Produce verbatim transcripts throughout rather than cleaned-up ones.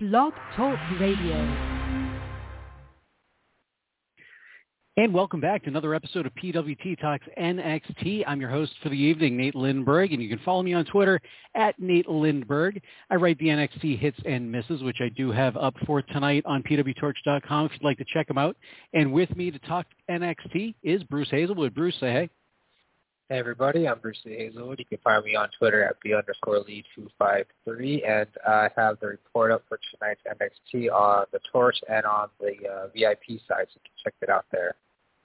Blog Talk Radio. And welcome back to another episode of P W T Talks N X T. I'm your host for the evening, Nate Lindberg, and you can follow me on Twitter at Nate Lindberg. I write the N X T hits and misses, which I do have up for tonight on P W torch dot com if you'd like to check them out. And with me to talk N X T is Bruce Hazelwood. Bruce, say hey. Hey everybody, I'm Bruce Hazelwood. You can find me on Twitter at B underscore Lee two five three, and I have the report up for tonight's N X T on the Torch and on the uh, V I P side, so you can check it out there.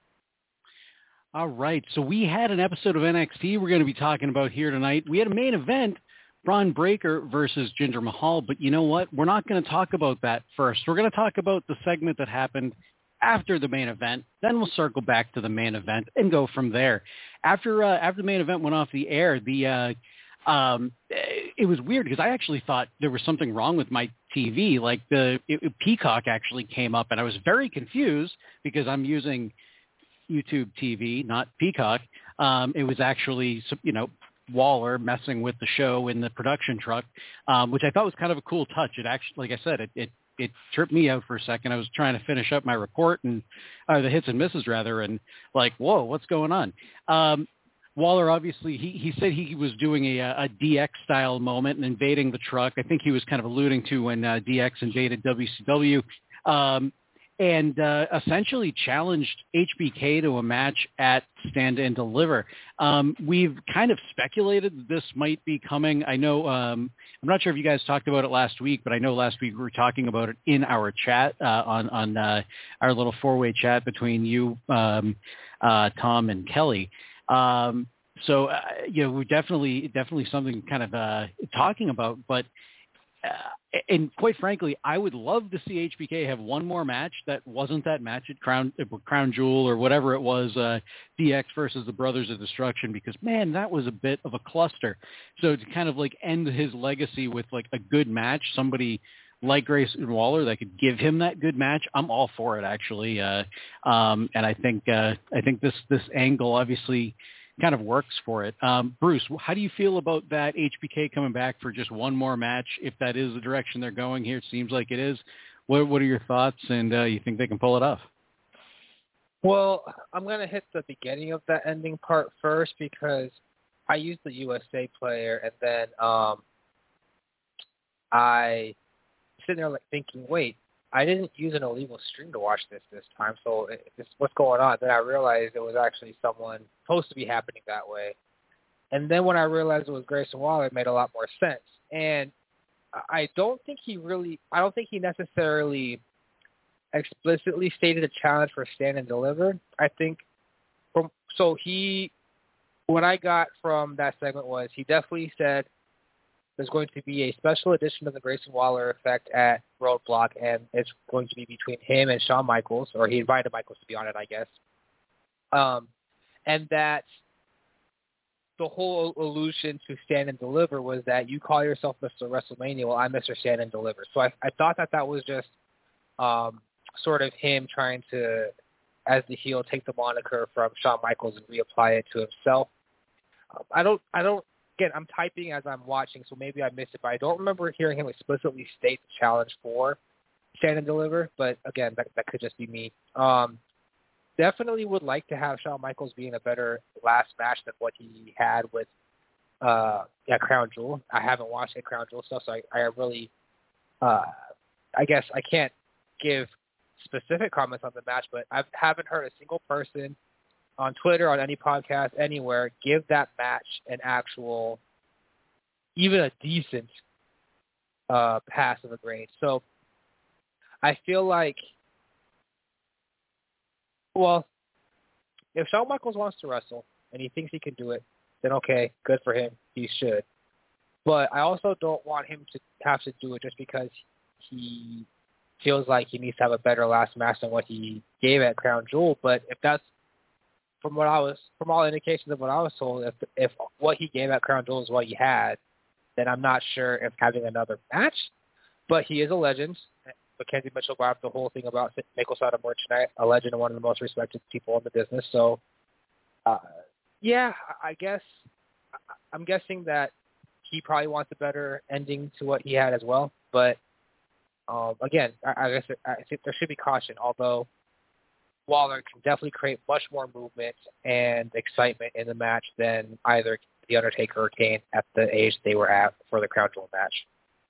All right, so we had an episode of N X T we're going to be talking about here tonight. We had a main event, Braun Breaker versus Jinder Mahal, but you know what? We're not going to talk about that first. We're going to talk about the segment that happened after the main event, then we'll circle back to the main event and go from there. After uh, after the main event went off the air, the uh, um, it was weird because I actually thought there was something wrong with my T V. Like the it, Peacock actually came up, and I was very confused because I'm using YouTube T V, not Peacock. Um, it was actually, you know, Waller messing with the show in the production truck, um, which I thought was kind of a cool touch. It actually, like I said, it, it it tripped me out for a second. I was trying to finish up my report and uh, the hits and misses rather, and like, whoa, what's going on? Um, Waller, obviously, he, he said he was doing a, a D X style moment and invading the truck. I think he was kind of alluding to when uh, D X invaded W C W. Um, and uh, essentially challenged H B K to a match at Stand and Deliver. Um, we've kind of speculated that this might be coming. I know, um, I'm not sure if you guys talked about it last week, but I know last week we were talking about it in our chat, uh, on, on uh, our little four-way chat between you, um, uh, Tom, and Kelly. Um, so, uh, you know, we're definitely, definitely something kind of uh, talking about, but Uh, and quite frankly, I would love to see H B K have one more match that wasn't that match at Crown Crown Jewel or whatever it was, uh, D X versus the Brothers of Destruction, because, man, that was a bit of a cluster. So to kind of like end his legacy with like a good match, somebody like Grayson Waller that could give him that good match, I'm all for it, actually. Uh, um, and I think uh, I think this this angle obviously kind of works for it. Um, Bruce, how do you feel about that H B K coming back for just one more match? If that is the direction they're going here, it seems like it is. What, what are your thoughts, and uh, you think they can pull it off? Well, I'm going to hit the beginning of that ending part first because I used the U S A player, and then um, I sitting there like thinking, wait, I didn't use an illegal stream to watch this this time, so it, it's what's going on? Then I realized it was actually someone supposed to be happening that way. And then when I realized it was Grayson Waller, it made a lot more sense. And I don't think he really, I don't think he necessarily explicitly stated a challenge for Stand and Deliver. I think, from so he, what I got from that segment was he definitely said there's going to be a special edition of the Grayson Waller effect at Roadblock, and it's going to be between him and Shawn Michaels, or he invited Michaels to be on it, I guess. Um, and that the whole allusion to Stand and Deliver was that you call yourself Mister WrestleMania, well, I'm Mister Stand and Deliver. So I, I thought that that was just um, sort of him trying to, as the heel, take the moniker from Shawn Michaels and reapply it to himself. Um, I don't, I don't, Again, I'm typing as I'm watching, so maybe I missed it, but I don't remember hearing him explicitly state the challenge for Stand and Deliver, but again, that, that could just be me. Um, definitely would like to have Shawn Michaels be in a better last match than what he had with uh, yeah, Crown Jewel. I haven't watched the Crown Jewel stuff, so I, I really, uh, I guess I can't give specific comments on the match, but I haven't heard a single person on Twitter, on any podcast, anywhere, give that match an actual, even a decent uh, pass of a grade. So I feel like, well, if Shawn Michaels wants to wrestle and he thinks he can do it, then okay, good for him. He should. But I also don't want him to have to do it just because he feels like he needs to have a better last match than what he gave at Crown Jewel. But if that's From what I was, from all indications of what I was told, if if what he gave at Crown Jewel is what he had, then I'm not sure if having another match. But he is a legend. Mackenzie Mitchell brought up the whole thing about Mako Satomura tonight, a legend and one of the most respected people in the business. So, uh, yeah, I guess I'm guessing that he probably wants a better ending to what he had as well. But Um, again, I, I guess I think there should be caution, although Waller can definitely create much more movement and excitement in the match than either The Undertaker or Kane at the age they were at for the Crown Jewel match.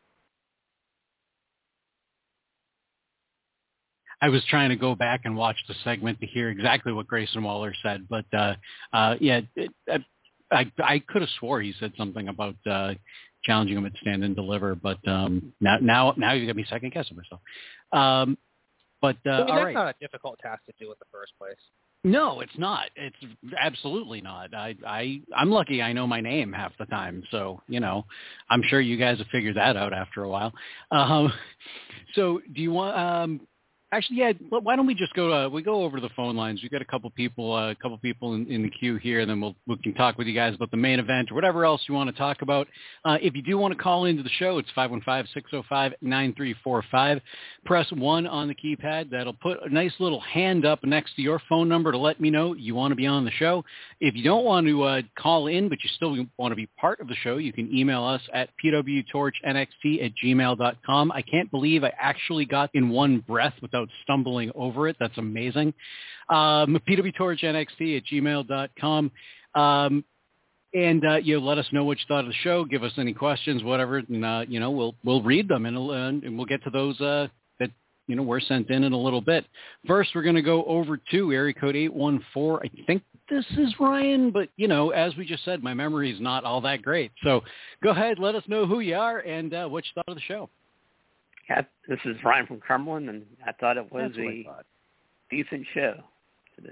I was trying to go back and watch the segment to hear exactly what Grayson Waller said, but uh, uh, yeah, it, I, I I could have swore he said something about uh, challenging him at Stand and Deliver, but um, now now now you got me second guessing myself. Um, but uh, I mean, all that's right. not a difficult task to do in the first place. No, it's not. It's absolutely not. I, I, I'm lucky I know my name half the time. So, you know, I'm sure you guys have figured that out after a while. Um, so do you want, um, actually, yeah, why don't we just go, uh, we go over to the phone lines. We've got a couple people, uh, a couple people in, in the queue here, and then we'll, we can talk with you guys about the main event or whatever else you want to talk about. Uh, if you do want to call into the show, it's five one five, six oh five, nine three four five. Press one on the keypad. That'll put a nice little hand up next to your phone number to let me know you want to be on the show. If you don't want to uh, call in, but you still want to be part of the show, you can email us at p w torch n x t at gmail dot com. I can't believe I actually got in one breath without stumbling over it. That's amazing. Um, p w torch n x t at gmail dot com. Um, and uh, you know, let us know what you thought of the show. Give us any questions, whatever, and uh, you know, we'll we'll read them and, and we'll get to those uh, that you know were sent in in a little bit. First, we're going to go over to area code eight one four. I think this is Ryan, but you know, as we just said, my memory is not all that great. So go ahead, let us know who you are and uh, what you thought of the show. Yeah, this is Ryan from Cumberland, and I thought it was That's what I a thought. decent show today.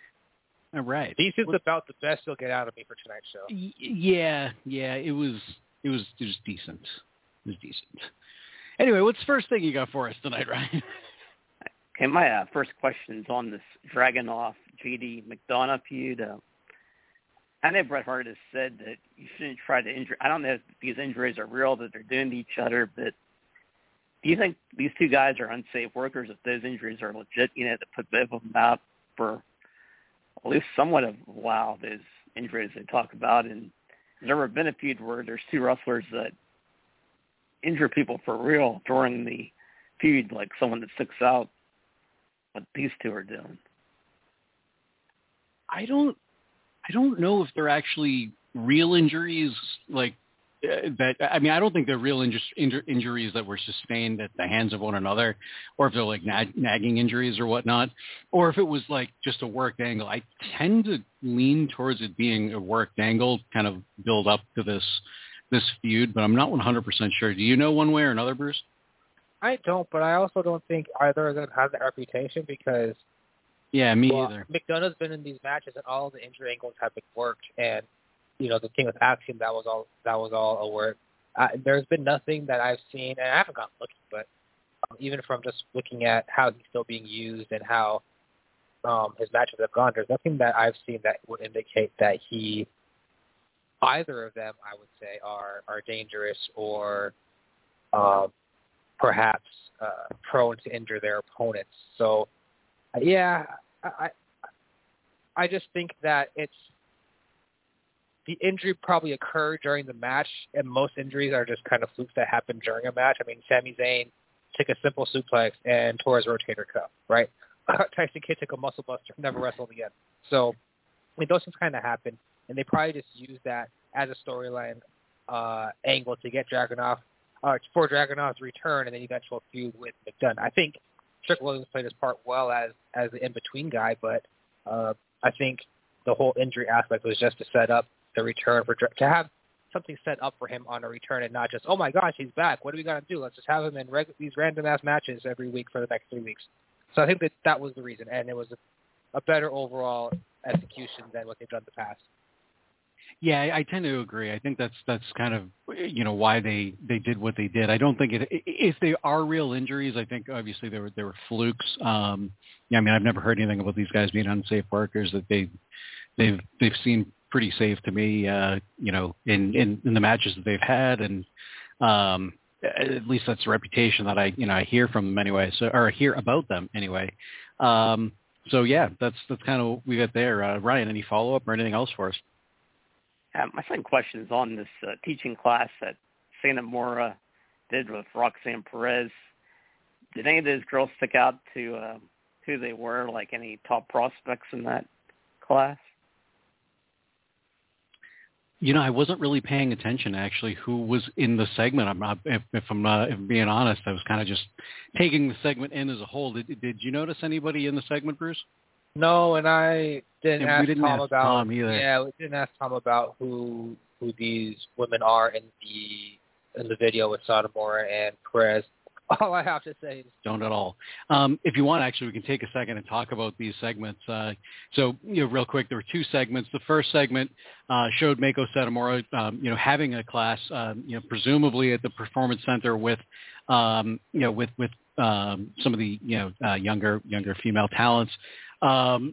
All right. Decent's What- about the best you'll get out of me for tonight's show. Y- Yeah, yeah, it was, it was, it was decent. It was decent. Anyway, what's the first thing you got for us tonight, Ryan? Okay, my uh, first question is on this Dragunov J D McDonough feud. Uh, I know Bret Hart has said that you shouldn't try to injure. I don't know if these injuries are real that they're doing to each other, but do you think these two guys are unsafe workers? If those injuries are legit, you know, to put both of them out for at least somewhat of a while, those injuries they talk about. And there's never been a feud where there's two wrestlers that injure people for real during the feud, like someone that sticks out. What these two are doing. I don't, I don't know if they're actually real injuries, like uh, that. I mean, I don't think they're real inju- inju- injuries that were sustained at the hands of one another, or if they're like nag- nagging injuries or whatnot, or if it was like just a worked angle. I tend to lean towards it being a worked angle, kind of build up to this this feud, but I'm not one hundred percent sure. Do you know one way or another, Bruce? I don't, but I also don't think either of them have that reputation because Yeah, me well, either. McDonough's been in these matches and all the injury angles have been worked, and you know the thing with Axiom that was all that was all a work. Uh, there's been nothing that I've seen, and I haven't gotten looking, but um, even from just looking at how he's still being used and how um, his matches have gone, there's nothing that I've seen that would indicate that he, either of them, I would say, are are dangerous or um, perhaps uh, prone to injure their opponents. So, uh, yeah, I, I I just think that it's the injury probably occurred during the match, and most injuries are just kind of flukes that happen during a match. I mean, Sami Zayn took a simple suplex and tore his rotator cuff, right? Tyson Kidd took a muscle buster, never wrestled again. So, I mean, those things kind of happen, and they probably just use that as a storyline uh, angle to get Dragunov, uh, for Dragunov's return, and then eventual feud with McDonough. I think Trick Williams played his part well as as the in-between guy, but uh, I think the whole injury aspect was just to set up the return for to have something set up for him on a return, and not just, oh my gosh, he's back. What are we gonna do? Let's just have him in reg- these random ass matches every week for the next three weeks. So I think that that was the reason, and it was a, a better overall execution than what they've done in the past. Yeah, I, I tend to agree. I think that's that's kind of you know why they, they did what they did. I don't think it if they are real injuries. I think obviously they were they were flukes. Um, yeah, I mean I've never heard anything about these guys being unsafe workers. That they they've they've seemed pretty safe to me. Uh, you know, in, in, in the matches that they've had, and um, at least that's the reputation that I you know I hear from them anyway. So or hear about them anyway. Um, so yeah, that's that's kind of what we got there. Uh, Ryan, any follow up or anything else for us? Uh, my second question is on this uh, teaching class that Santa Mora did with Roxanne Perez. did any of those girls stick out to uh, who they were, like any top prospects in that class? You know, I wasn't really paying attention actually who was in the segment. I'm not, if, if I'm not, if I'm being honest, I was kind of just taking the segment in as a whole. Did, did you notice anybody in the segment, Bruce? No, and I didn't and ask we didn't Tom ask about. Tom either. Yeah, we didn't ask Tom about who who these women are in the in the video with Sotomura and Perez. All I have to say is don't at all. Um, if you want, actually, we can take a second and talk about these segments. Uh, so, you know, real quick, there were two segments. The first segment uh, showed Meiko Satomura, um, you know, having a class, um, you know, presumably at the Performance Center with, um, you know, with with um, some of the, you know, uh, younger younger female talents. Um,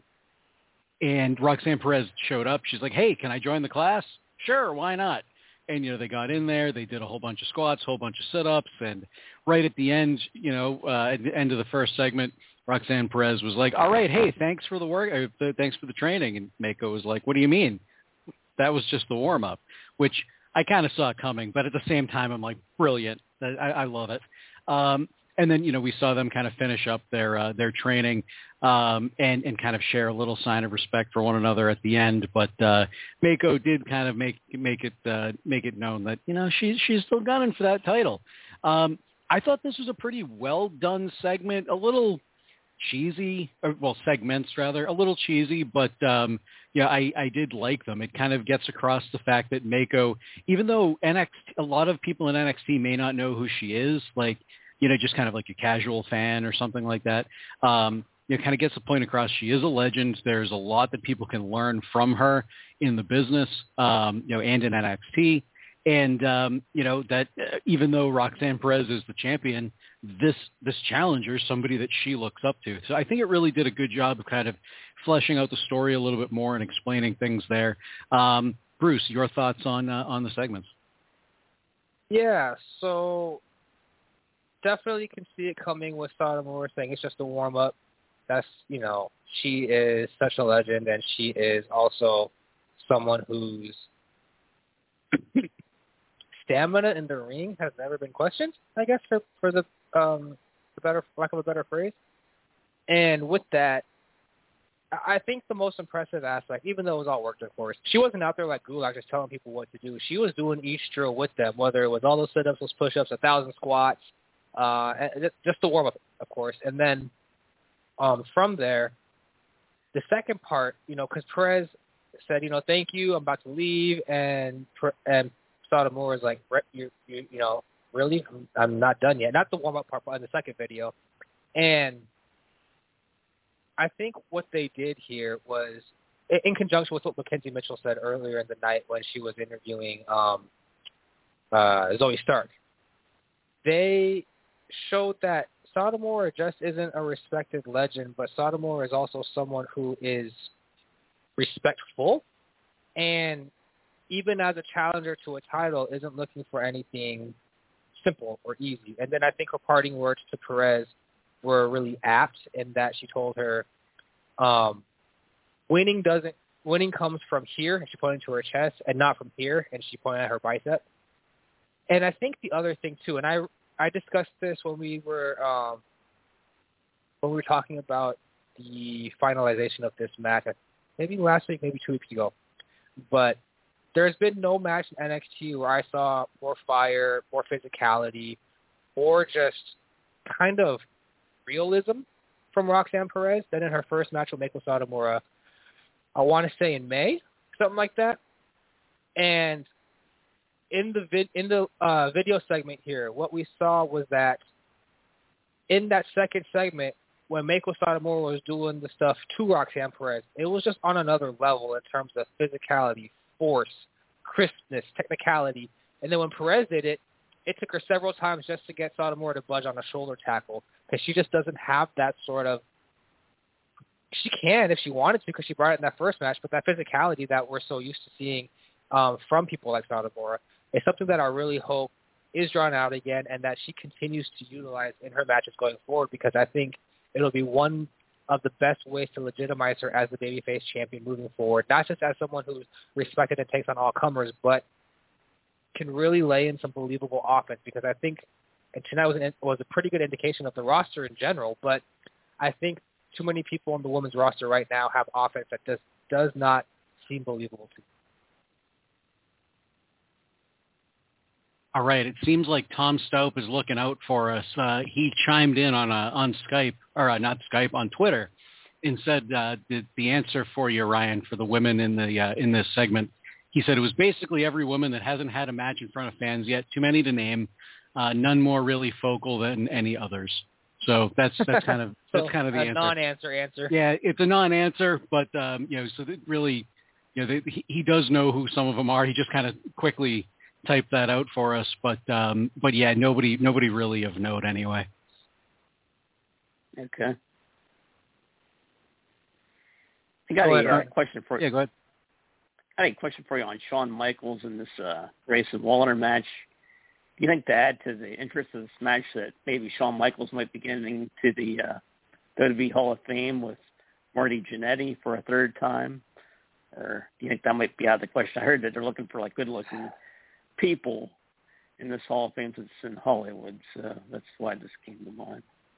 and Roxanne Perez showed up. She's like, "Hey, can I join the class?" Sure, why not? And, you know, they got in there, they did a whole bunch of squats, whole bunch of sit-ups, and right at the end, you know, uh, at the end of the first segment, Roxanne Perez was like, all right, hey, thanks for the work, uh, thanks for the training. And Meiko was like, what do you mean? That was just the warm-up, which I kind of saw coming, but at the same time, I'm like, brilliant. I, I love it. Um, and then, you know, we saw them kind of finish up their uh, their training um, and, and kind of share a little sign of respect for one another at the end. But uh, Meiko did kind of make make it uh, make it known that, you know, she's she's still gunning for that title. Um, I thought this was a pretty well done segment, a little cheesy, or, well, segments rather, a little cheesy, but um, yeah, I, I did like them. It kind of gets across the fact that Meiko, even though N X T, a lot of people in N X T may not know who she is, like, you know, just kind of like a casual fan or something like that. Um, you know, kind of gets the point across. She is a legend. There's a lot that people can learn from her in the business, um, you know, and in N X T. And, um, you know, that uh, even though Roxanne Perez is the champion, this this challenger is somebody that she looks up to. So I think it really did a good job of kind of fleshing out the story a little bit more and explaining things there. Um, Bruce, your thoughts on uh, on the segments? Yeah, so definitely can see it coming with Sotomura saying it's just a warm-up. That's, you know, she is such a legend, and she is also someone whose stamina in the ring has never been questioned, I guess, for, for the um, for better lack of a better phrase. And with that, I think the most impressive aspect, even though it was all worked, of course, she wasn't out there like Gulak just telling people what to do. She was doing each drill with them, whether it was all those sit-ups, those push-ups, a thousand squats, uh, and just the warm-up, of course. And then um, from there, the second part, you know, because Perez said, you know, thank you, I'm about to leave, and and Sotomura is like, you, you, you know, really? I'm not done yet. Not the warm-up part, but in the second video. And I think what they did here was, in conjunction with what Mackenzie Mitchell said earlier in the night when she was interviewing um, uh, Zoe Stark, they showed that Sotomura just isn't a respected legend, but Sotomura is also someone who is respectful, and even as a challenger to a title, isn't looking for anything simple or easy. And then I think her parting words to Perez were really apt in that she told her, um, winning doesn't winning comes from here, and she pointed to her chest, and not from here, and she pointed at her bicep. And I think the other thing too, and I I discussed this when we were um, when we were talking about the finalization of this match, maybe last week, maybe two weeks ago, but there's been no match in N X T where I saw more fire, more physicality, or just kind of realism from Roxanne Perez than in her first match with Meiko Satomura, I want to say in May, something like that. And in the vid, in the uh, video segment here, what we saw was that in that second segment, when Meiko Satomura was doing the stuff to Roxanne Perez, it was just on another level in terms of physicality, force, crispness, technicality. And then when Perez did it, it took her several times just to get Satomura to budge on a shoulder tackle, because she just doesn't have that sort of – she can if she wanted to, because she brought it in that first match, but that physicality that we're so used to seeing um, from people like Satomura is something that I really hope is drawn out again, and that she continues to utilize in her matches going forward, because I think it'll be one of the best ways to legitimize her as the babyface champion moving forward, not just as someone who's respected and takes on all comers, but can really lay in some believable offense, because I think and tonight was an, was a pretty good indication of the roster in general. But I think too many people on the women's roster right now have offense that does does not seem believable to me. All right. It seems like Tom Staup is looking out for us. Uh, he chimed in on uh, on Skype, or uh, not Skype, on Twitter, and said uh, the, the answer for you, Ryan, for the women in the uh, in this segment. He said it was basically every woman that hasn't had a match in front of fans yet. Too many to name. Uh, none more really focal than any others. So that's that's kind of so that's kind of the a answer. non-answer answer. Yeah, it's a non-answer, but um, you know, so that really, you know, they, he, he does know who some of them are. He just kind of quickly typed that out for us, but um, but yeah, nobody nobody really of note anyway. Okay. I got Go a ahead, uh, question for you. Yeah, go ahead. I got a question for you on Shawn Michaels in this uh, Grayson Waller match. Do you think to add to the interest of this match that maybe Shawn Michaels might be getting to the uh, W W E Hall of Fame with Marty Jannetty for a third time? Or do you think that might be out of the question? I heard that they're looking for like good-looking people in this Hall of Fame since it's in Hollywood, so that's why this came to mind.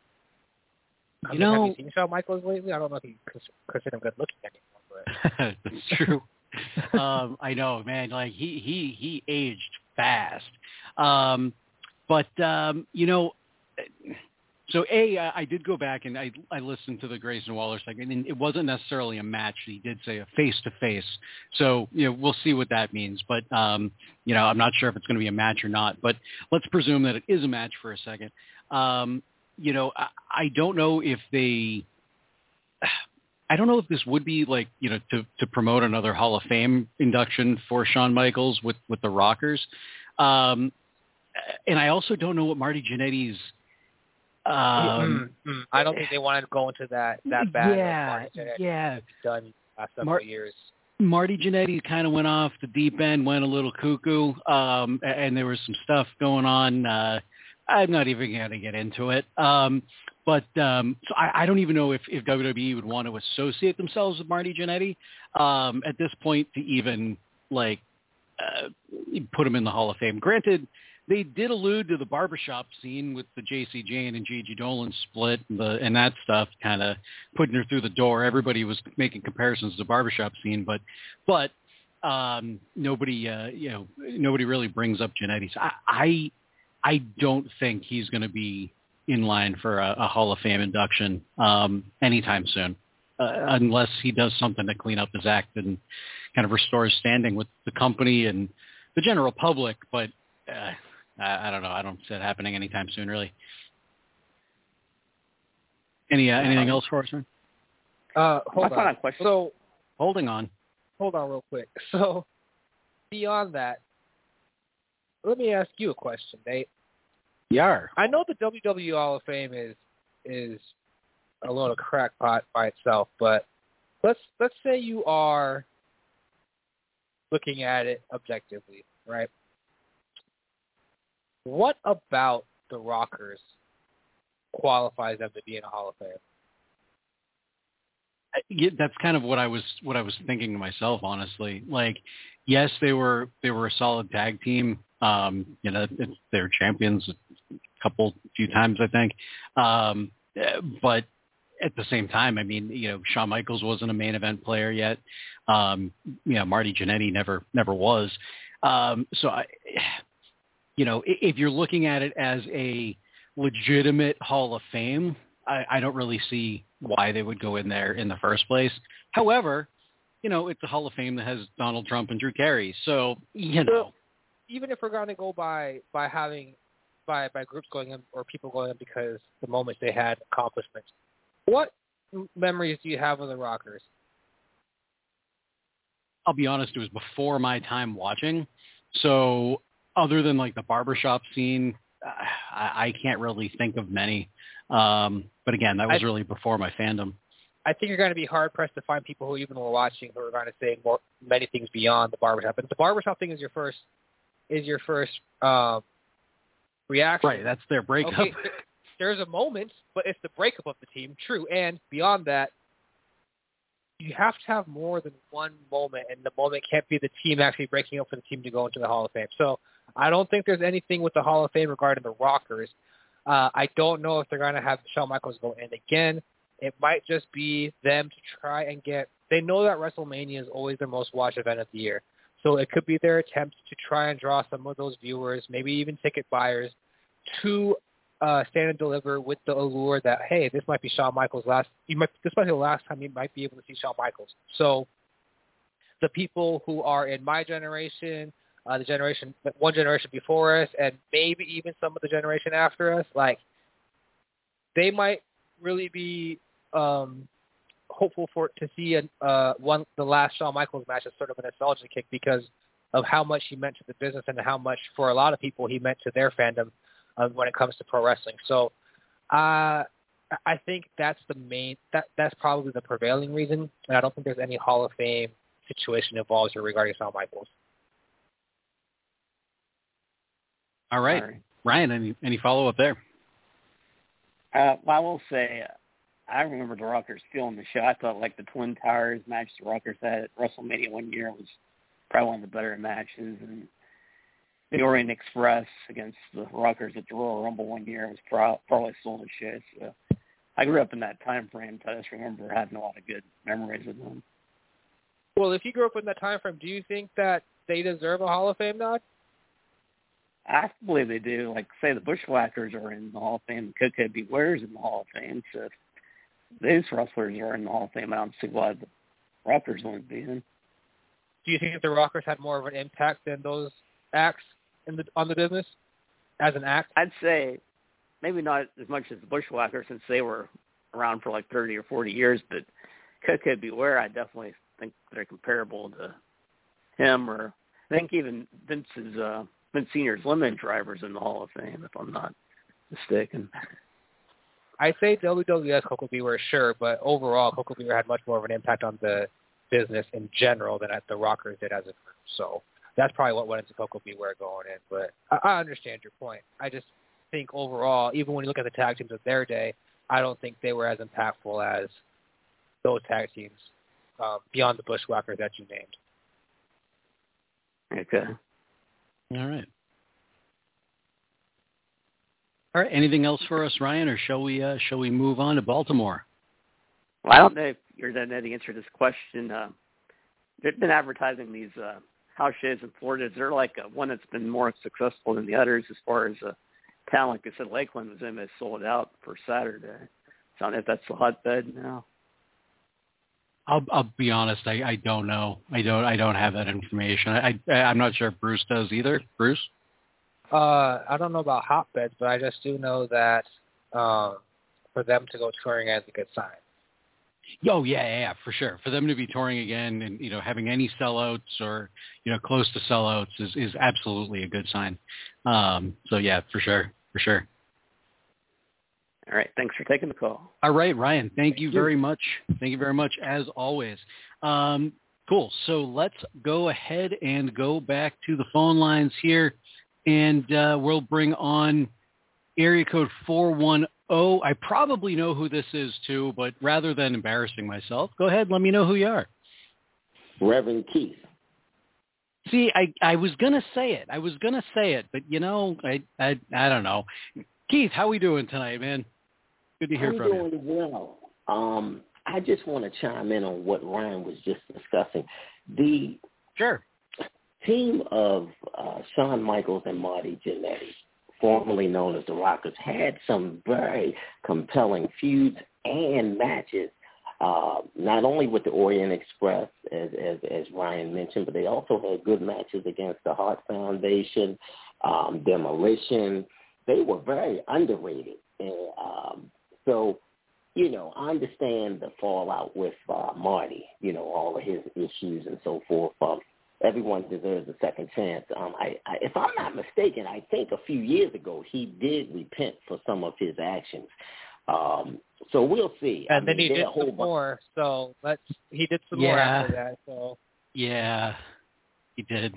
I You mean, know, have you seen Shawn Michaels lately? I don't know if you consider him good looking anymore, but it's true. um, I know, man. Like he he he aged fast. Um, but um, you know, so a I did go back and I I listened to the Grayson Waller segment, and it wasn't necessarily a match. He did say a face to face. So you know, we'll see what that means. But um, you know, I'm not sure if it's going to be a match or not. But let's presume that it is a match for a second. Um, you know, I, I don't know if they. I don't know if this would be like, you know, to, to promote another Hall of Fame induction for Shawn Michaels with, with the Rockers. Um, and I also don't know what Marty Jannetty's. Um, mm-hmm. I don't think they wanted to go into that, that bad. Yeah, yeah. Done last several Mar- years. Marty Jannetty kind of went off the deep end, went a little cuckoo, um, and there was some stuff going on. Uh, I'm not even going to get into it. Um, But um, so I, I don't even know if, if W W E would want to associate themselves with Marty Jannetty um, at this point to even like uh, put him in the Hall of Fame. Granted, they did allude to the barbershop scene with the J C Jane and Gigi Dolan split and, the, and that stuff, kind of putting her through the door. Everybody was making comparisons to the barbershop scene, but but um, nobody uh, you know nobody really brings up Jannetty. So I I, I don't think he's going to be in line for a, a Hall of Fame induction um, anytime soon, uh, unless he does something to clean up his act and kind of restore his standing with the company and the general public. But uh, I, I don't know. I don't see it happening anytime soon, really. Any uh, anything else for us, man? Uh, hold My on. question. So Holding on. hold on real quick. So beyond that, let me ask you a question, Nate. Yar. I know the W W E Hall of Fame is is a load of crackpot by itself, but let's let's say you are looking at it objectively, right? What about the Rockers qualifies them to be in a Hall of Fame? Yeah, that's kind of what I was what I was thinking to myself, honestly. Like, yes, they were they were a solid tag team. Um, you know, they're champions a couple few times, I think. Um, but at the same time, I mean, you know, Shawn Michaels wasn't a main event player yet. Um, you know, Marty Jannetty never never was. Um, so I, you know, if you're looking at it as a legitimate Hall of Fame, I, I don't really see why they would go in there in the first place. However, you know, it's a Hall of Fame that has Donald Trump and Drew Carey. So, you know. Even if we're going to go by, by having, by, by groups going in or people going in because the moment they had accomplishments, what memories do you have of the Rockers? I'll be honest, it was before my time watching. So other than like the barbershop scene, I, I can't really think of many. Um, but again, that was I, really before my fandom. I think you're going to be hard pressed to find people who even were watching who are going to say more, many things beyond the barbershop. And the barbershop thing is your first, is your first um, reaction. Right. That's their breakup. Okay, there's a moment, but it's the breakup of the team. True. And beyond that, you have to have more than one moment, and the moment can't be the team actually breaking up for the team to go into the Hall of Fame. So I don't think there's anything with the Hall of Fame regarding the Rockers. Uh, I don't know if they're going to have Shawn Michaels go in again. It might just be them to try and get – they know that WrestleMania is always their most watched event of the year. So it could be their attempt to try and draw some of those viewers, maybe even ticket buyers, to uh, stand and deliver with the allure that, hey, this might be Shawn Michaels' last – you might this might be the last time you might be able to see Shawn Michaels. So the people who are in my generation – Uh, the generation, one generation before us, and maybe even some of the generation after us, like they might really be um, hopeful for to see a, uh, one the last Shawn Michaels match as sort of a nostalgia kick because of how much he meant to the business and how much for a lot of people he meant to their fandom uh, when it comes to pro wrestling. So uh, I think that's the main that that's probably the prevailing reason, and I don't think there's any Hall of Fame situation involved here regarding Shawn Michaels. All right. All right. Ryan, any, any follow-up there? Uh, well, I will say, uh, I remember the Rockers stealing the show. I thought, like, the Twin Towers match the Rockers had at WrestleMania one year was probably one of the better matches. And the Orient Express against the Rockers at the Royal Rumble one year was pro- probably still the shit. So I grew up in that time frame, so I just remember having a lot of good memories of them. Well, if you grew up in that time frame, do you think that they deserve a Hall of Fame nod? I believe they do. Like, say, the Bushwhackers are in the Hall of Fame. Koko B. Ware's in the Hall of Fame. So if those wrestlers are in the Hall of Fame, I don't see why the Rockers wouldn't be in. Do you think that the Rockers had more of an impact than those acts in the on the business as an act? I'd say maybe not as much as the Bushwhackers since they were around for like thirty or forty years, but Koko B. Ware, I definitely think they're comparable to him, or I think even Vince's uh, Vince Senior's limo drivers in the Hall of Fame, if I'm not mistaken. I say W W S Koko B. Ware, sure, but overall, Koko B. Ware had much more of an impact on the business in general than the Rockers did as a group. So that's probably what went into Koko B. Ware going in. But I, I understand your point. I just think overall, even when you look at the tag teams of their day, I don't think they were as impactful as those tag teams um, beyond the Bushwhackers that you named. Okay. All right. All right. Anything else for us, Ryan, or shall we uh, shall we move on to Baltimore? Well, I don't know if you're going to answer this question. Uh, they've been advertising these uh, house shows in Florida. Is there like a, one that's been more successful than the others as far as uh, talent? Like I said, Lakeland was almost sold out for Saturday. So I don't know if that's the hotbed now. I'll I'll be honest. I, I don't know. I don't I don't have that information. I, I I'm not sure if Bruce does either. Bruce? Uh, I don't know about hotbeds, but I just do know that um, for them to go touring is a good sign. Oh yeah, yeah, yeah, for sure. For them to be touring again and you know having any sellouts or you know close to sellouts is, is absolutely a good sign. Um, so yeah, for sure, for sure. All right. Thanks for taking the call. All right, Ryan. Thank, thank you, you very much. Thank you very much, as always. Um, cool. So let's go ahead and go back to the phone lines here, and uh, we'll bring on area code four one zero. I probably know who this is, too, but rather than embarrassing myself, go ahead and let me know who you are. Reverend Keith. See, I, I was going to say it. I was going to say it, but, you know, I, I I don't know. Keith, how we doing tonight, man? Good to hear I'm from you. I'm doing well. Um, I just want to chime in on what Ryan was just discussing. The sure. team of uh, Shawn Michaels and Marty Jannetty, formerly known as the Rockers, had some very compelling feuds and matches, uh, not only with the Orient Express, as, as, as Ryan mentioned, but they also had good matches against the Hart Foundation, um, Demolition. They were very underrated. And, um, so, you know, I understand the fallout with uh, Marty, you know, all of his issues and so forth. Um, everyone deserves a second chance. Um, I, I, if I'm not mistaken, I think a few years ago he did repent for some of his actions. Um, so we'll see. And I then mean, he did some bunch- more. So let's. He did some yeah. more after that. So yeah, he did.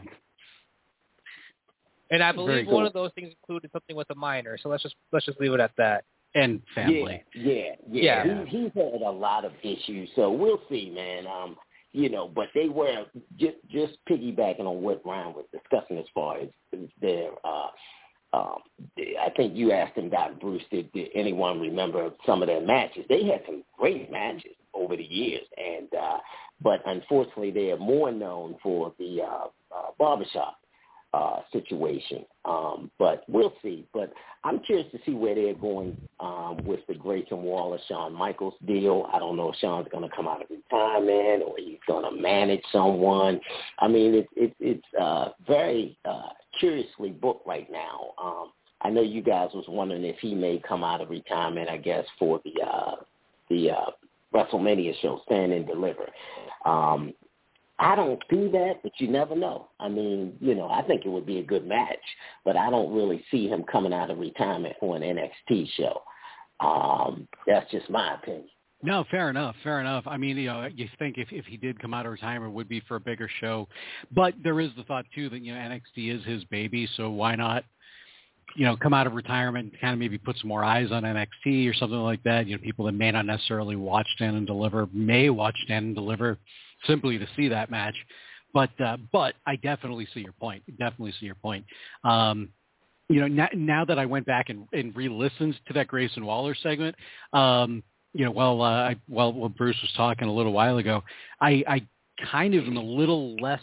And I believe cool. one of those things included something with a minor. So let's just let's just leave it at that. And family. Yeah, yeah, yeah. yeah. He, he's had a lot of issues, so we'll see, man. Um, you know, but they were just just piggybacking on what Ryan was discussing as far as their. Uh, um, I think you asked him, Doctor Bruce, did, did anyone remember some of their matches? They had some great matches over the years, and uh, but unfortunately, they are more known for the uh, uh, barbershop uh, situation. Um, but we'll see. But I'm curious to see where they're going um, with the Grayson Waller, Shawn Michaels deal. I don't know if Shawn's going to come out of retirement or he's going to manage someone. I mean, it, it, it's uh, very uh, curiously booked right now. Um, I know you guys was wondering if he may come out of retirement, I guess, for the uh, the uh, WrestleMania show, Stand and Deliver. Um, I don't see that, but you never know. I mean, you know, I think it would be a good match, but I don't really see him coming out of retirement for an N X T show. Um, that's just my opinion. No, fair enough, fair enough. I mean, you know, you think if, if he did come out of retirement, it would be for a bigger show. But there is the thought, too, that, you know, N X T is his baby, so why not, you know, come out of retirement and kind of maybe put some more eyes on N X T or something like that. You know, people that may not necessarily watch Stand and Deliver may watch Stand and Deliver simply to see that match. But uh, but I definitely see your point. Definitely see your point. Um, you know, now, now that I went back and, and re-listened to that Grayson Waller segment, um, you know, while, uh, I, while, while Bruce was talking a little while ago, I, I kind of am a little less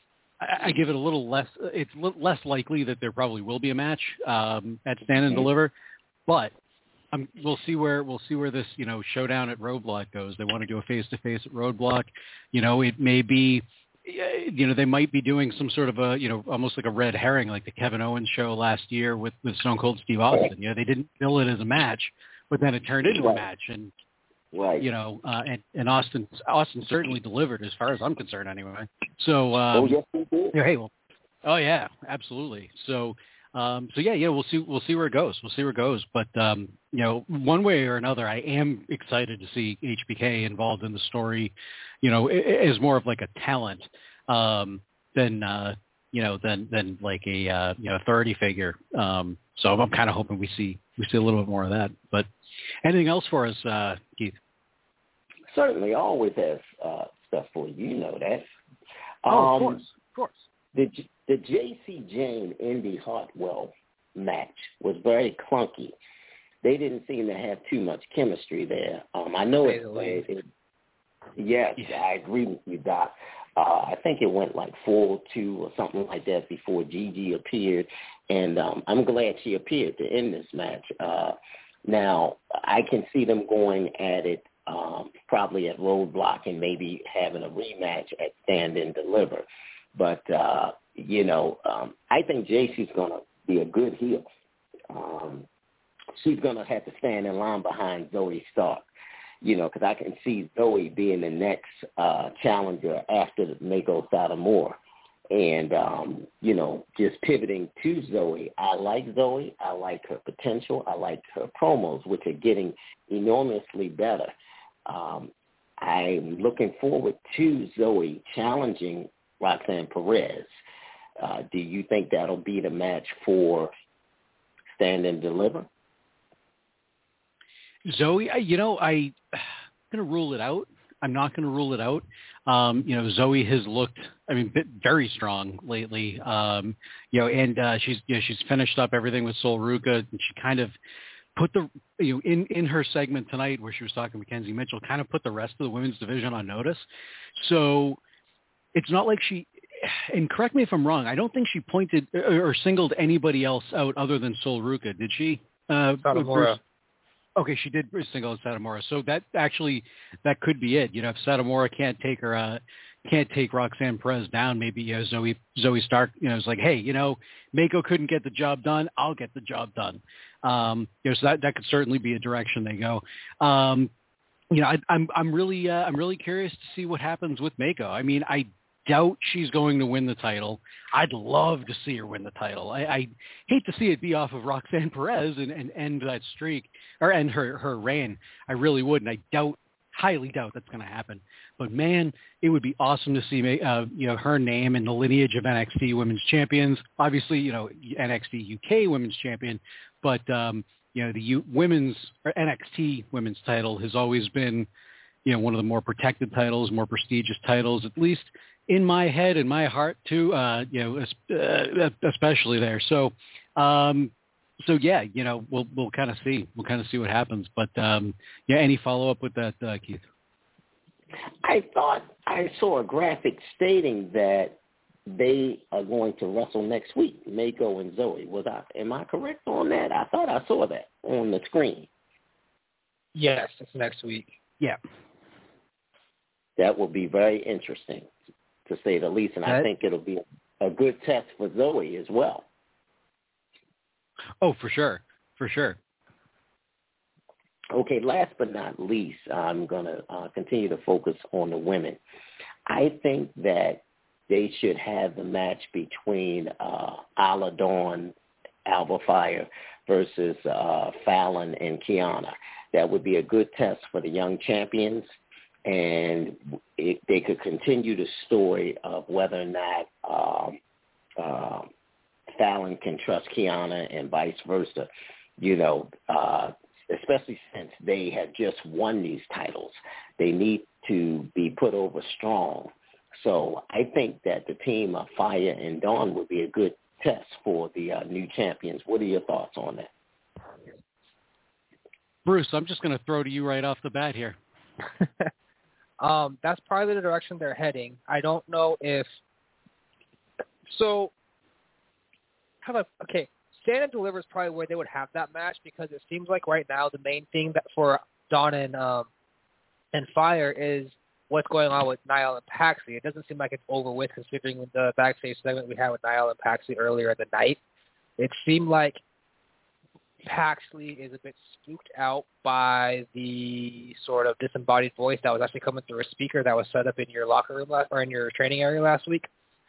– I give it a little less. It's less likely that there probably will be a match um, at Stand and Deliver, but um, we'll see where we'll see where this you know showdown at Roadblock goes. They want to do a face to face at Roadblock. You know, it may be. You know, they might be doing some sort of a you know almost like a red herring, like the Kevin Owens show last year with, with Stone Cold Steve Austin. You know, they didn't bill it as a match, but then it turned into a match and. Right. You know, uh, and, and Austin Austin certainly delivered as far as I'm concerned anyway. So, um, oh, yes, he did. Yeah, hey, well, oh yeah, absolutely. So, um, so yeah, yeah, we'll see, we'll see where it goes. We'll see where it goes. But, um, you know, one way or another, I am excited to see H B K involved in the story, you know, as more of like a talent, um, than, uh, you know, than, than like a, uh, you know, authority figure. Um, so I'm kind of hoping we see, we see a little bit more of that, but anything else for us, uh, Keith? Certainly, I always have uh, stuff for you. You know that. Oh, um, of course, of course. The, the J C Jane Indy Hartwell match was very clunky. They didn't seem to have too much chemistry there. Um, I know it, it, it. Yes, yeah. I agree with you, Doc. Uh, I think it went like four two or something like that before Gigi appeared, and um, I'm glad she appeared to end this match. Uh, now, I can see them going at it um, probably at Roadblock and maybe having a rematch at Stand and Deliver. But, uh, you know, um, I think J C's going to be a good heel. Um, she's going to have to stand in line behind Zoe Stark. You know, because I can see Zoe being the next uh, challenger after Mako Satomura. And, um, you know, just pivoting to Zoe, I like Zoe. I like her potential. I like her promos, which are getting enormously better. Um, I'm looking forward to Zoe challenging Roxanne Perez. Uh, do you think that'll be the match for Stand and Deliver? Zoe, you know, I, I'm going to rule it out. I'm not going to rule it out. Um, you know, Zoe has looked, I mean, very strong lately. Um, you know, and uh, she's, you know, she's finished up everything with Sol Ruca, and she kind of put the, you know, in, in her segment tonight where she was talking to Mackenzie Mitchell, kind of put the rest of the women's division on notice. So it's not like she, and correct me if I'm wrong, I don't think she pointed or singled anybody else out other than Sol Ruca, did she? Uh, Satomura. Okay, she did single Satomura, so that actually that could be it. You know, if Satomura can't take her, uh, can't take Roxanne Perez down, maybe you know Zoe Zoe Stark, you know, is like, hey, you know, Mako couldn't get the job done, I'll get the job done. Um, you know, so that that could certainly be a direction they go. Um, you know, I, I'm I'm really uh, I'm really curious to see what happens with Mako. I mean, I doubt she's going to win the title. I'd love to see her win the title. I, I hate to see it be off of Roxanne Perez and, and end that streak or end her, her reign. I really would, and I doubt, highly doubt that's going to happen. But man, it would be awesome to see uh, you know her name in the lineage of N X T Women's Champions. Obviously, you know N X T U K Women's Champion, but um, you know the U- women's or N X T Women's title has always been you know, one of the more protected titles, more prestigious titles, at least in my head and my heart too, uh, you know, uh, especially there. So, um, so yeah, you know, we'll, we'll kind of see, we'll kind of see what happens. But um, yeah, any follow up with that, uh, Keith? I thought I saw a graphic stating that they are going to wrestle next week, Mako and Zoe. Was I, am I correct on that? I thought I saw that on the screen. Yes, it's next week. Yeah. That will be very interesting, to say the least, and that, I think it'll be a good test for Zoe as well. Oh, for sure, for sure. Okay, last but not least, I'm going to uh, continue to focus on the women. I think that they should have the match between uh, Isla Dawn, Alba Fire versus uh, Fallon and Kiana. That would be a good test for the young champions, and it, they could continue the story of whether or not um, uh, Fallon can trust Kiana and vice versa, you know, uh, especially since they have just won these titles. They need to be put over strong. So I think that the team of Fire and Dawn would be a good test for the uh, new champions. What are your thoughts on that? Bruce, I'm just going to throw to you right off the bat here. um, that's probably the direction they're heading. I don't know if – so, how about – okay, Stand and Deliver is probably where they would have that match, because it seems like right now the main thing that for Dawn and, um, and Fire is what's going on with Niall and Paxley. It doesn't seem like it's over with, considering the backstage segment we had with Niall and Paxley earlier in the night. It seemed like Paxley is a bit spooked out by the sort of disembodied voice that was actually coming through a speaker that was set up in your locker room last, or in your training area last week.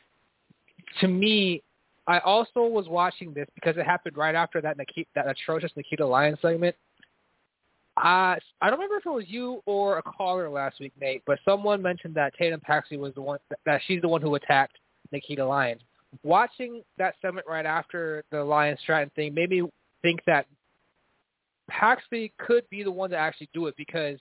To me, I also was watching this because it happened right after that Nikita, that atrocious Nikita Lyons segment. Uh, I don't remember if it was you or a caller last week, Nate, but someone mentioned that Tatum Paxley was the one, that she's the one who attacked Nikita Lyons. Watching that segment right after the Lyons Stratton thing made me think that Paxley could be the one to actually do it, because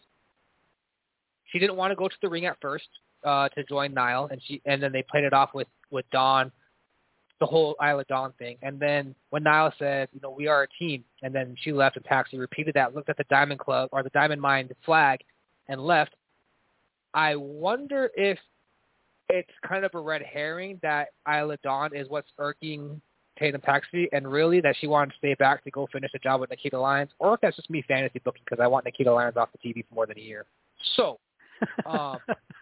she didn't want to go to the ring at first uh, to join Niall, and she and then they played it off with, with Dawn, the whole Isla Dawn thing. And then when Niall said, you know, we are a team, and then she left and Paxley repeated that, looked at the Diamond Club or the Diamond Mine flag and left, I wonder if it's kind of a red herring that Isla Dawn is what's irking Tatum Paxley, and really that she wanted to stay back to go finish the job with Nikita Lyons, or if that's just me fantasy booking because I want Nikita Lyons off the T V for more than a year. So um,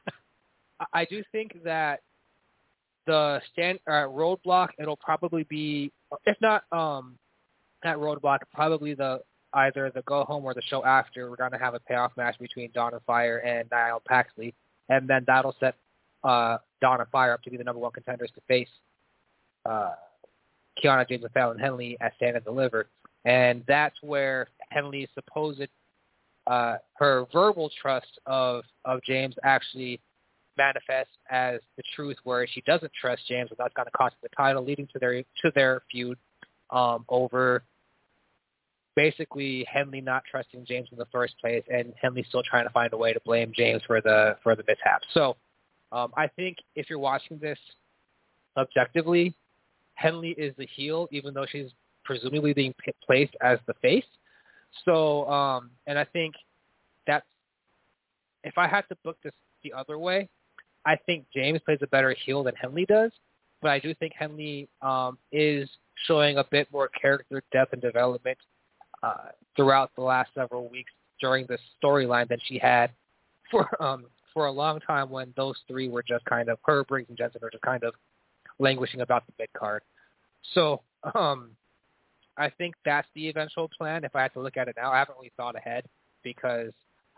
I do think that the stand uh, roadblock, it'll probably be, if not um, that roadblock, probably the either the go home or the show after. We're going to have a payoff match between Dawn and Fire and Niall Paxley, and then that'll set uh, Dawn and Fire up to be the number one contenders to face uh, Kiana James and Fallon Henley at Stand and Deliver. And that's where Henley's supposed, uh, her verbal trust of, of James actually manifests as the truth, where she doesn't trust James, and that's going to cost the title, leading to their to their feud um, over basically Henley not trusting James in the first place, and Henley still trying to find a way to blame James for the for the mishap. So um, I think if you're watching this objectively, Henley is the heel, even though she's presumably being p- placed as the face. So, um, and I think that's, if I had to book this the other way, I think James plays a better heel than Henley does, but I do think Henley um, is showing a bit more character depth and development uh, throughout the last several weeks during this storyline than she had for um, for a long time, when those three were just kind of, her, Briggs, and Jensen were just kind of languishing about the mid card. So um, I think that's the eventual plan. If I had to look at it now, I haven't really thought ahead, because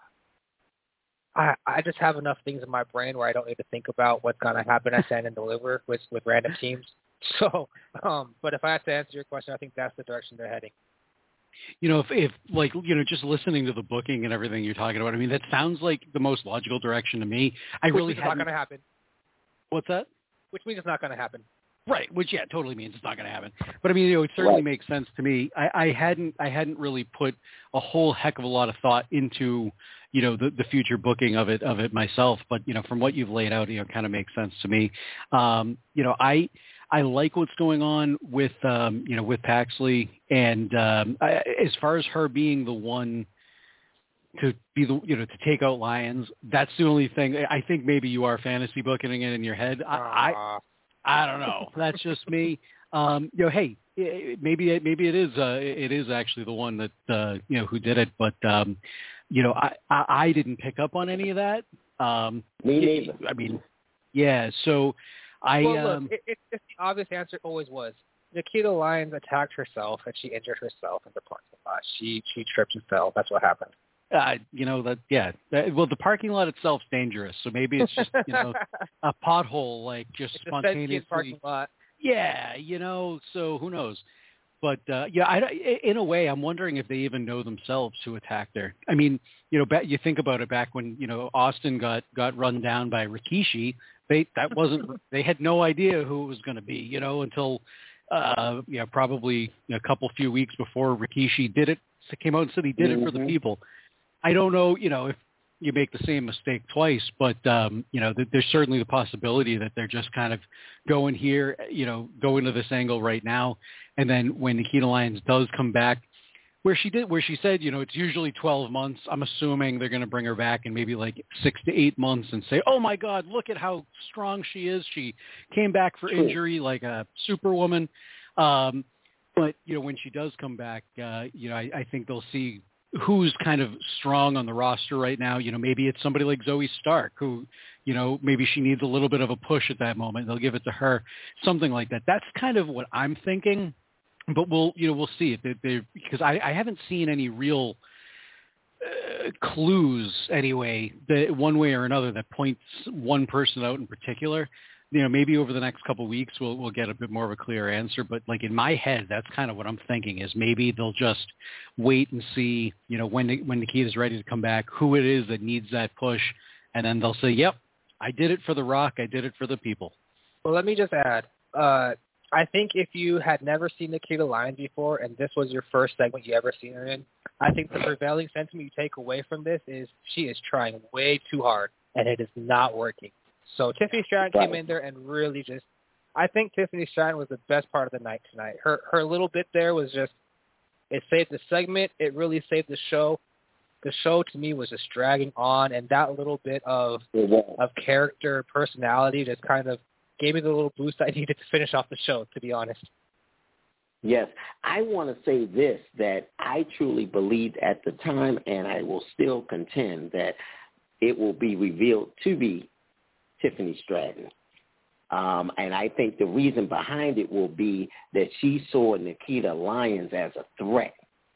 I, I just have enough things in my brain where I don't need to think about what's going to happen at Stand and Deliver with, with random teams. So, um, but if I have to answer your question, I think that's the direction they're heading. You know, if, if like, you know, just listening to the booking and everything you're talking about, I mean, that sounds like the most logical direction to me. I Which really means it's not going to happen. What's that? Which means it's not going to happen. Right, which yeah, totally means it's not going to happen. But I mean, you know, it certainly Right. makes sense to me. I, I hadn't, I hadn't really put a whole heck of a lot of thought into, you know, the, the future booking of it, of it myself. But you know, from what you've laid out, you know, kind of makes sense to me. Um, you know, I, I like what's going on with, um, you know, with Paxley, and um, I, as far as her being the one to be the, you know, to take out Lyons, that's the only thing. I think maybe you are fantasy booking it in your head. I, I Uh, I don't know. That's just me. Um, you know, hey, it, maybe it, maybe it is uh, it is actually the one that uh, you know who did it, but um, you know, I, I I didn't pick up on any of that. Um, Me neither. I mean, yeah. So I well, um, look, it, it, it's the obvious answer always was. Nikita Lyons attacked herself and she injured herself in the parking lot. She she tripped and fell. That's what happened. uh, you know that yeah. That, well, the parking lot itself's dangerous, so maybe it's just you know a pothole like just It's a sentient spontaneously. parking lot. Yeah, you know. So who knows? But uh, yeah, I, in a way, I'm wondering if they even know themselves who attacked her. I mean, you know, back, you think about it back when you know Austin got got run down by Rikishi. They that wasn't they had no idea who it was going to be. You know, until uh, you know probably you know, a couple few weeks before Rikishi did it, came out and said he did Mm-hmm. it for the people. I don't know, you know, if you make the same mistake twice, but um, you know, th- there's certainly the possibility that they're just kind of going here, you know, going to this angle right now, and then when Nikita Lyons does come back, where she did, where she said, you know, it's usually twelve months. I'm assuming they're going to bring her back in maybe like six to eight months and say, oh my God, look at how strong she is. She came back for True. injury like a superwoman. Um, but you know, when she does come back, uh, you know, I, I think they'll see who's kind of strong on the roster right now. You know, maybe it's somebody like Zoe Stark who, you know, maybe she needs a little bit of a push at that moment. They'll give it to her, something like that. That's kind of what I'm thinking, but we'll, you know, we'll see if they, they because I, I haven't seen any real uh, clues anyway, that one way or another that points one person out in particular. You know, maybe over the next couple of weeks we'll we'll get a bit more of a clear answer. But like in my head, that's kind of what I'm thinking is maybe they'll just wait and see, you know, when when Nikita's ready to come back, who it is that needs that push, and then they'll say, "Yep, I did it for The Rock. I did it for the people." Well, let me just add. Uh, I think if you had never seen Nikita Lyons before and this was your first segment you ever seen her in, I think the prevailing sentiment you take away from this is she is trying way too hard, and it is not working. So Tiffany Stratton came in there and really just, I think Tiffany Stratton was the best part of the night tonight. Her her little bit there was just, it saved the segment. It really saved the show. The show to me was just dragging on, and that little bit of of character, personality just kind of gave me the little boost I needed to finish off the show, to be honest. Yes. I want to say this, that I truly believed at the time, and I will still contend that it will be revealed to be Tiffany Stratton. Um, and I think the reason behind it will be that she saw Nikita Lyons as a threat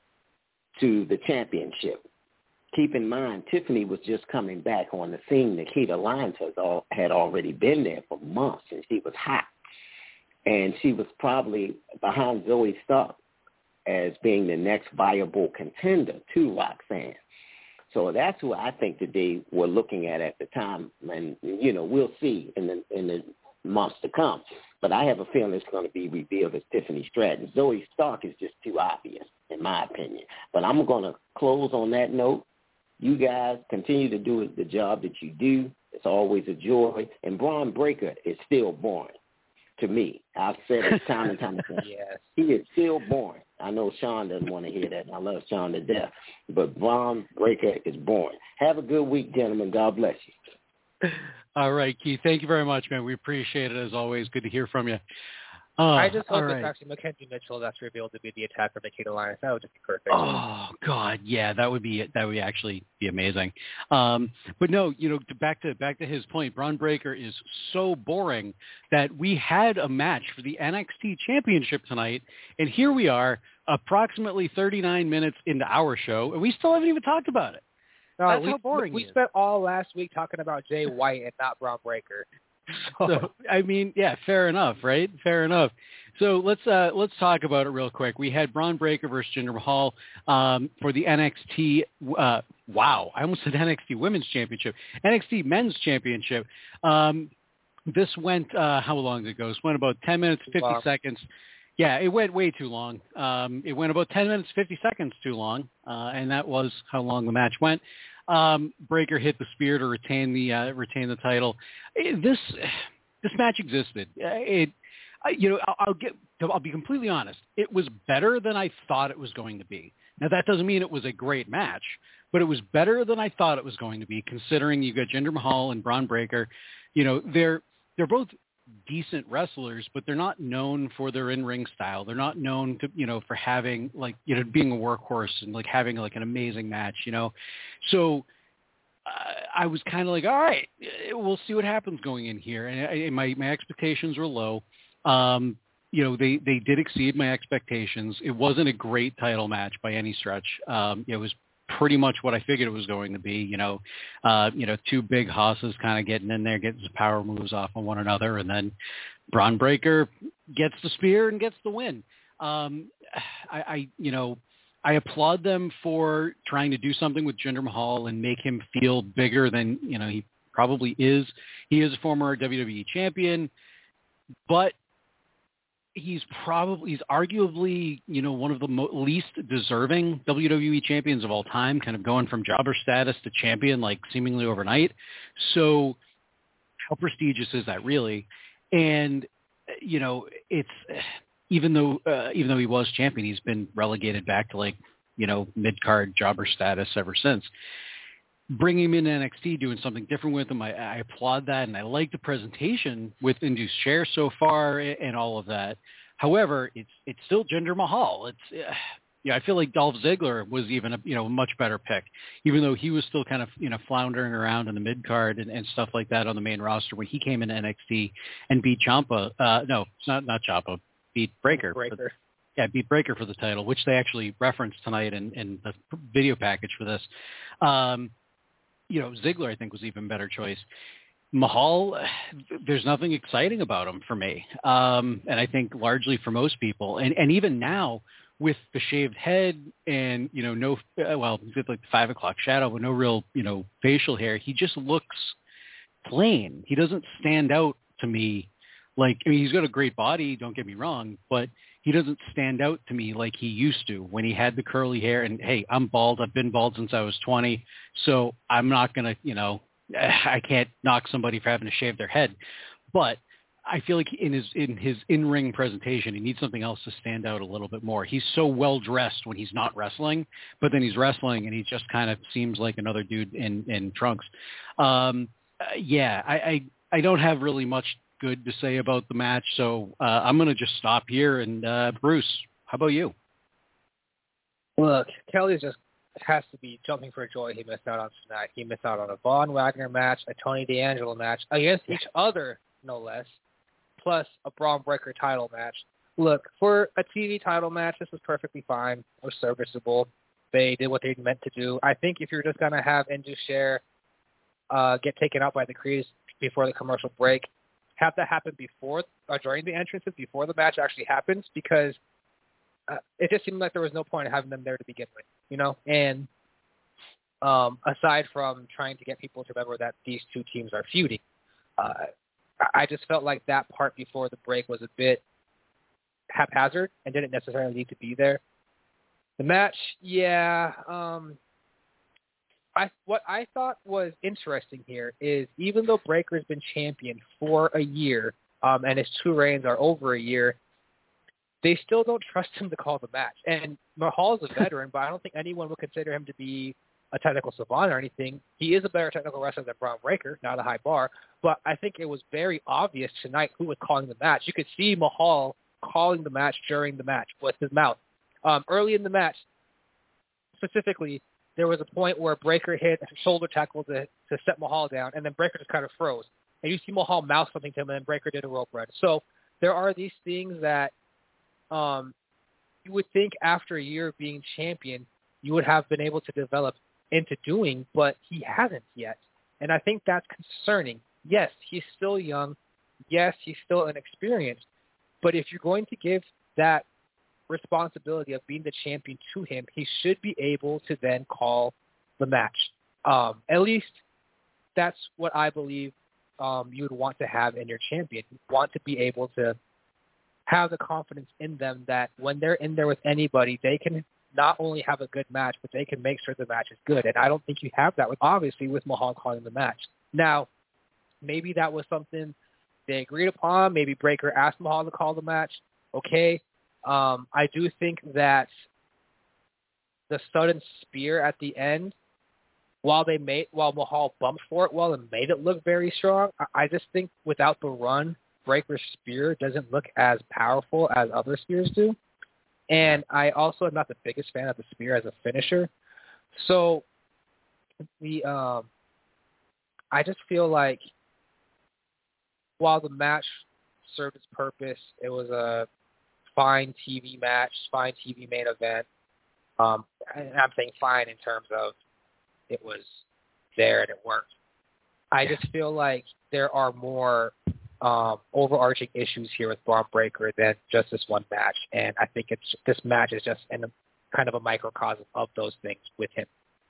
to the championship. Keep in mind, Tiffany was just coming back on the scene. Nikita Lyons has all, had already been there for months, and she was hot. And she was probably behind Zoe Stark as being the next viable contender to Roxanne. So that's who I think that they were looking at at the time. And, you know, we'll see in the in the months to come. But I have a feeling it's going to be revealed as Tiffany Stratton. Zoe Stark is just too obvious, in my opinion. But I'm going to close on that note. You guys continue to do the job that you do. It's always a joy. And Braun Breaker is still boring to me. I've said it time and time again. Yes. He is still boring. I know Sean doesn't want to hear that. I love Sean to death. But Braun Breaker is boring. Have a good week, gentlemen. God bless you. All right, Keith. Thank you very much, man. We appreciate it as always. Good to hear from you. Uh, I just hope all it's right. actually Mackenzie Mitchell that's revealed to be the attacker of Nikita Lyons. That would just be perfect. Oh God, yeah, that would be that would actually be amazing. Um, but no, you know, to, back to back to his point, Braun Breaker is so boring that we had a match for the N X T Championship tonight, and here we are, approximately thirty-nine minutes into our show, and we still haven't even talked about it. No, That's we, how boring we he is. spent all last week talking about Jay White and not Braun Breaker. So, I mean, yeah, fair enough, right? Fair enough. So let's uh, let's talk about it real quick. We had Braun Breaker versus Jinder Mahal um, for the N X T. Uh, wow, I almost said N X T Women's Championship, N X T Men's Championship. Um, This went, uh, how long did it go? It went about ten minutes, fifty Wow. seconds. Yeah, it went way too long. Um, it went about ten minutes, fifty seconds too long, uh, and that was how long the match went. Um, Breakker hit the spear to retain the uh, retain the title. It, this this match existed. It, I, you know, I'll, I'll get. I'll be completely honest. It was better than I thought it was going to be. Now that doesn't mean it was a great match, but it was better than I thought it was going to be. Considering you got Jinder Mahal and Braun Breaker, you know, they're they're both decent wrestlers, but they're not known for their in-ring style. They're not known to, you know, for having like, you know, being a workhorse and like having like an amazing match, you know? So uh, I was kind of like, all right, we'll see what happens going in here. And, I, and my, my expectations were low. Um, you know, they, they did exceed my expectations. It wasn't a great title match by any stretch. Um, it was pretty much what I figured it was going to be, you know, uh, you know, two big hosses kind of getting in there, getting some power moves off on one another. And then Braun Breaker gets the spear and gets the win. Um, I, I, you know, I applaud them for trying to do something with Jinder Mahal and make him feel bigger than, you know, he probably is. He is a former W W E champion, but he's probably, he's arguably, you know, one of the mo- least deserving W W E champions of all time, kind of going from jobber status to champion, like seemingly overnight. So how prestigious is that really? And, you know, it's, even though, uh, even though he was champion, he's been relegated back to like, you know, mid-card jobber status ever since. Bringing him in N X T, doing something different with him, I, I applaud that, and I like the presentation with Induced Share so far and all of that. However, it's it's still Jinder Mahal. It's uh, yeah, I feel like Dolph Ziggler was even a you know a much better pick, even though he was still kind of you know floundering around in the mid card and, and stuff like that on the main roster when he came into N X T and beat Ciampa. Uh, no, it's not not Ciampa, beat Breakker. Breakker. Yeah, beat Breakker for the title, which they actually referenced tonight in, in the video package for this. Um, You know, Ziggler, I think, was even better choice. Mahal, there's nothing exciting about him for me. Um, and I think largely for most people. And, and even now with the shaved head and, you know, no, uh, well, with like the five o'clock shadow, but no real, you know, facial hair, he just looks plain. He doesn't stand out to me. Like, I mean, he's got a great body, don't get me wrong, but he doesn't stand out to me like he used to when he had the curly hair. And, hey, I'm bald. I've been bald since I was twenty, so I'm not going to, you know, I can't knock somebody for having to shave their head. But I feel like in his in his in-ring presentation, he needs something else to stand out a little bit more. He's so well-dressed when he's not wrestling, but then he's wrestling, and he just kind of seems like another dude in, in trunks. Um, uh, yeah, I, I, I don't have really much good to say about the match, so uh, I'm going to just stop here. And uh, Bruce, how about you? Look, Kelly just has to be jumping for joy he missed out on tonight. He missed out on a Von Wagner match, a Tony D'Angelo match against each other, no less, plus a Braun Breaker title match. Look, for a T V title match, this was perfectly fine or serviceable. They did what they meant to do. I think if you're just going to have Indus Sher uh, get taken out by the Creeds before the commercial break, have that happen before or during the entrances, before the match actually happens, because uh, it just seemed like there was no point in having them there to begin with, you know? And um, aside from trying to get people to remember that these two teams are feuding, uh, I just felt like that part before the break was a bit haphazard and didn't necessarily need to be there. The match, yeah, um, I, what I thought was interesting here is even though Breaker's been champion for a year um, and his two reigns are over a year, they still don't trust him to call the match. And Mahal's a veteran, but I don't think anyone would consider him to be a technical savant or anything. He is a better technical wrestler than Braun Breaker, not a high bar, but I think it was very obvious tonight who was calling the match. You could see Mahal calling the match during the match with his mouth. Um, early in the match, specifically, there was a point where Breaker hit a shoulder tackle to, to set Mahal down, and then Breaker just kind of froze. And you see Mahal mouth something to him, and then Breaker did a rope run. So there are these things that um, you would think after a year of being champion, you would have been able to develop into doing, but he hasn't yet. And I think that's concerning. Yes, he's still young. Yes, he's still inexperienced. But if you're going to give that responsibility of being the champion to him, he should be able to then call the match. Um, at least that's what I believe um, you would want to have in your champion. You want to be able to have the confidence in them that when they're in there with anybody, they can not only have a good match, but they can make sure the match is good. And I don't think you have that, with obviously, with Mahal calling the match. Now, maybe that was something they agreed upon. Maybe Breakker asked Mahal to call the match. Okay. Um, I do think that the sudden spear at the end, while they made, while Mahal bumped for it well and made it look very strong, I, I just think without the run, Breakker's spear doesn't look as powerful as other spears do. And I also am not the biggest fan of the spear as a finisher. So the um, I just feel like while the match served its purpose, it was a fine T V match, fine T V main event. Um, and I'm saying fine in terms of it was there and it worked. I just feel like there are more um, overarching issues here with Bron Breakker than just this one match, and I think it's this match is just in a, kind of a microcosm of those things with him.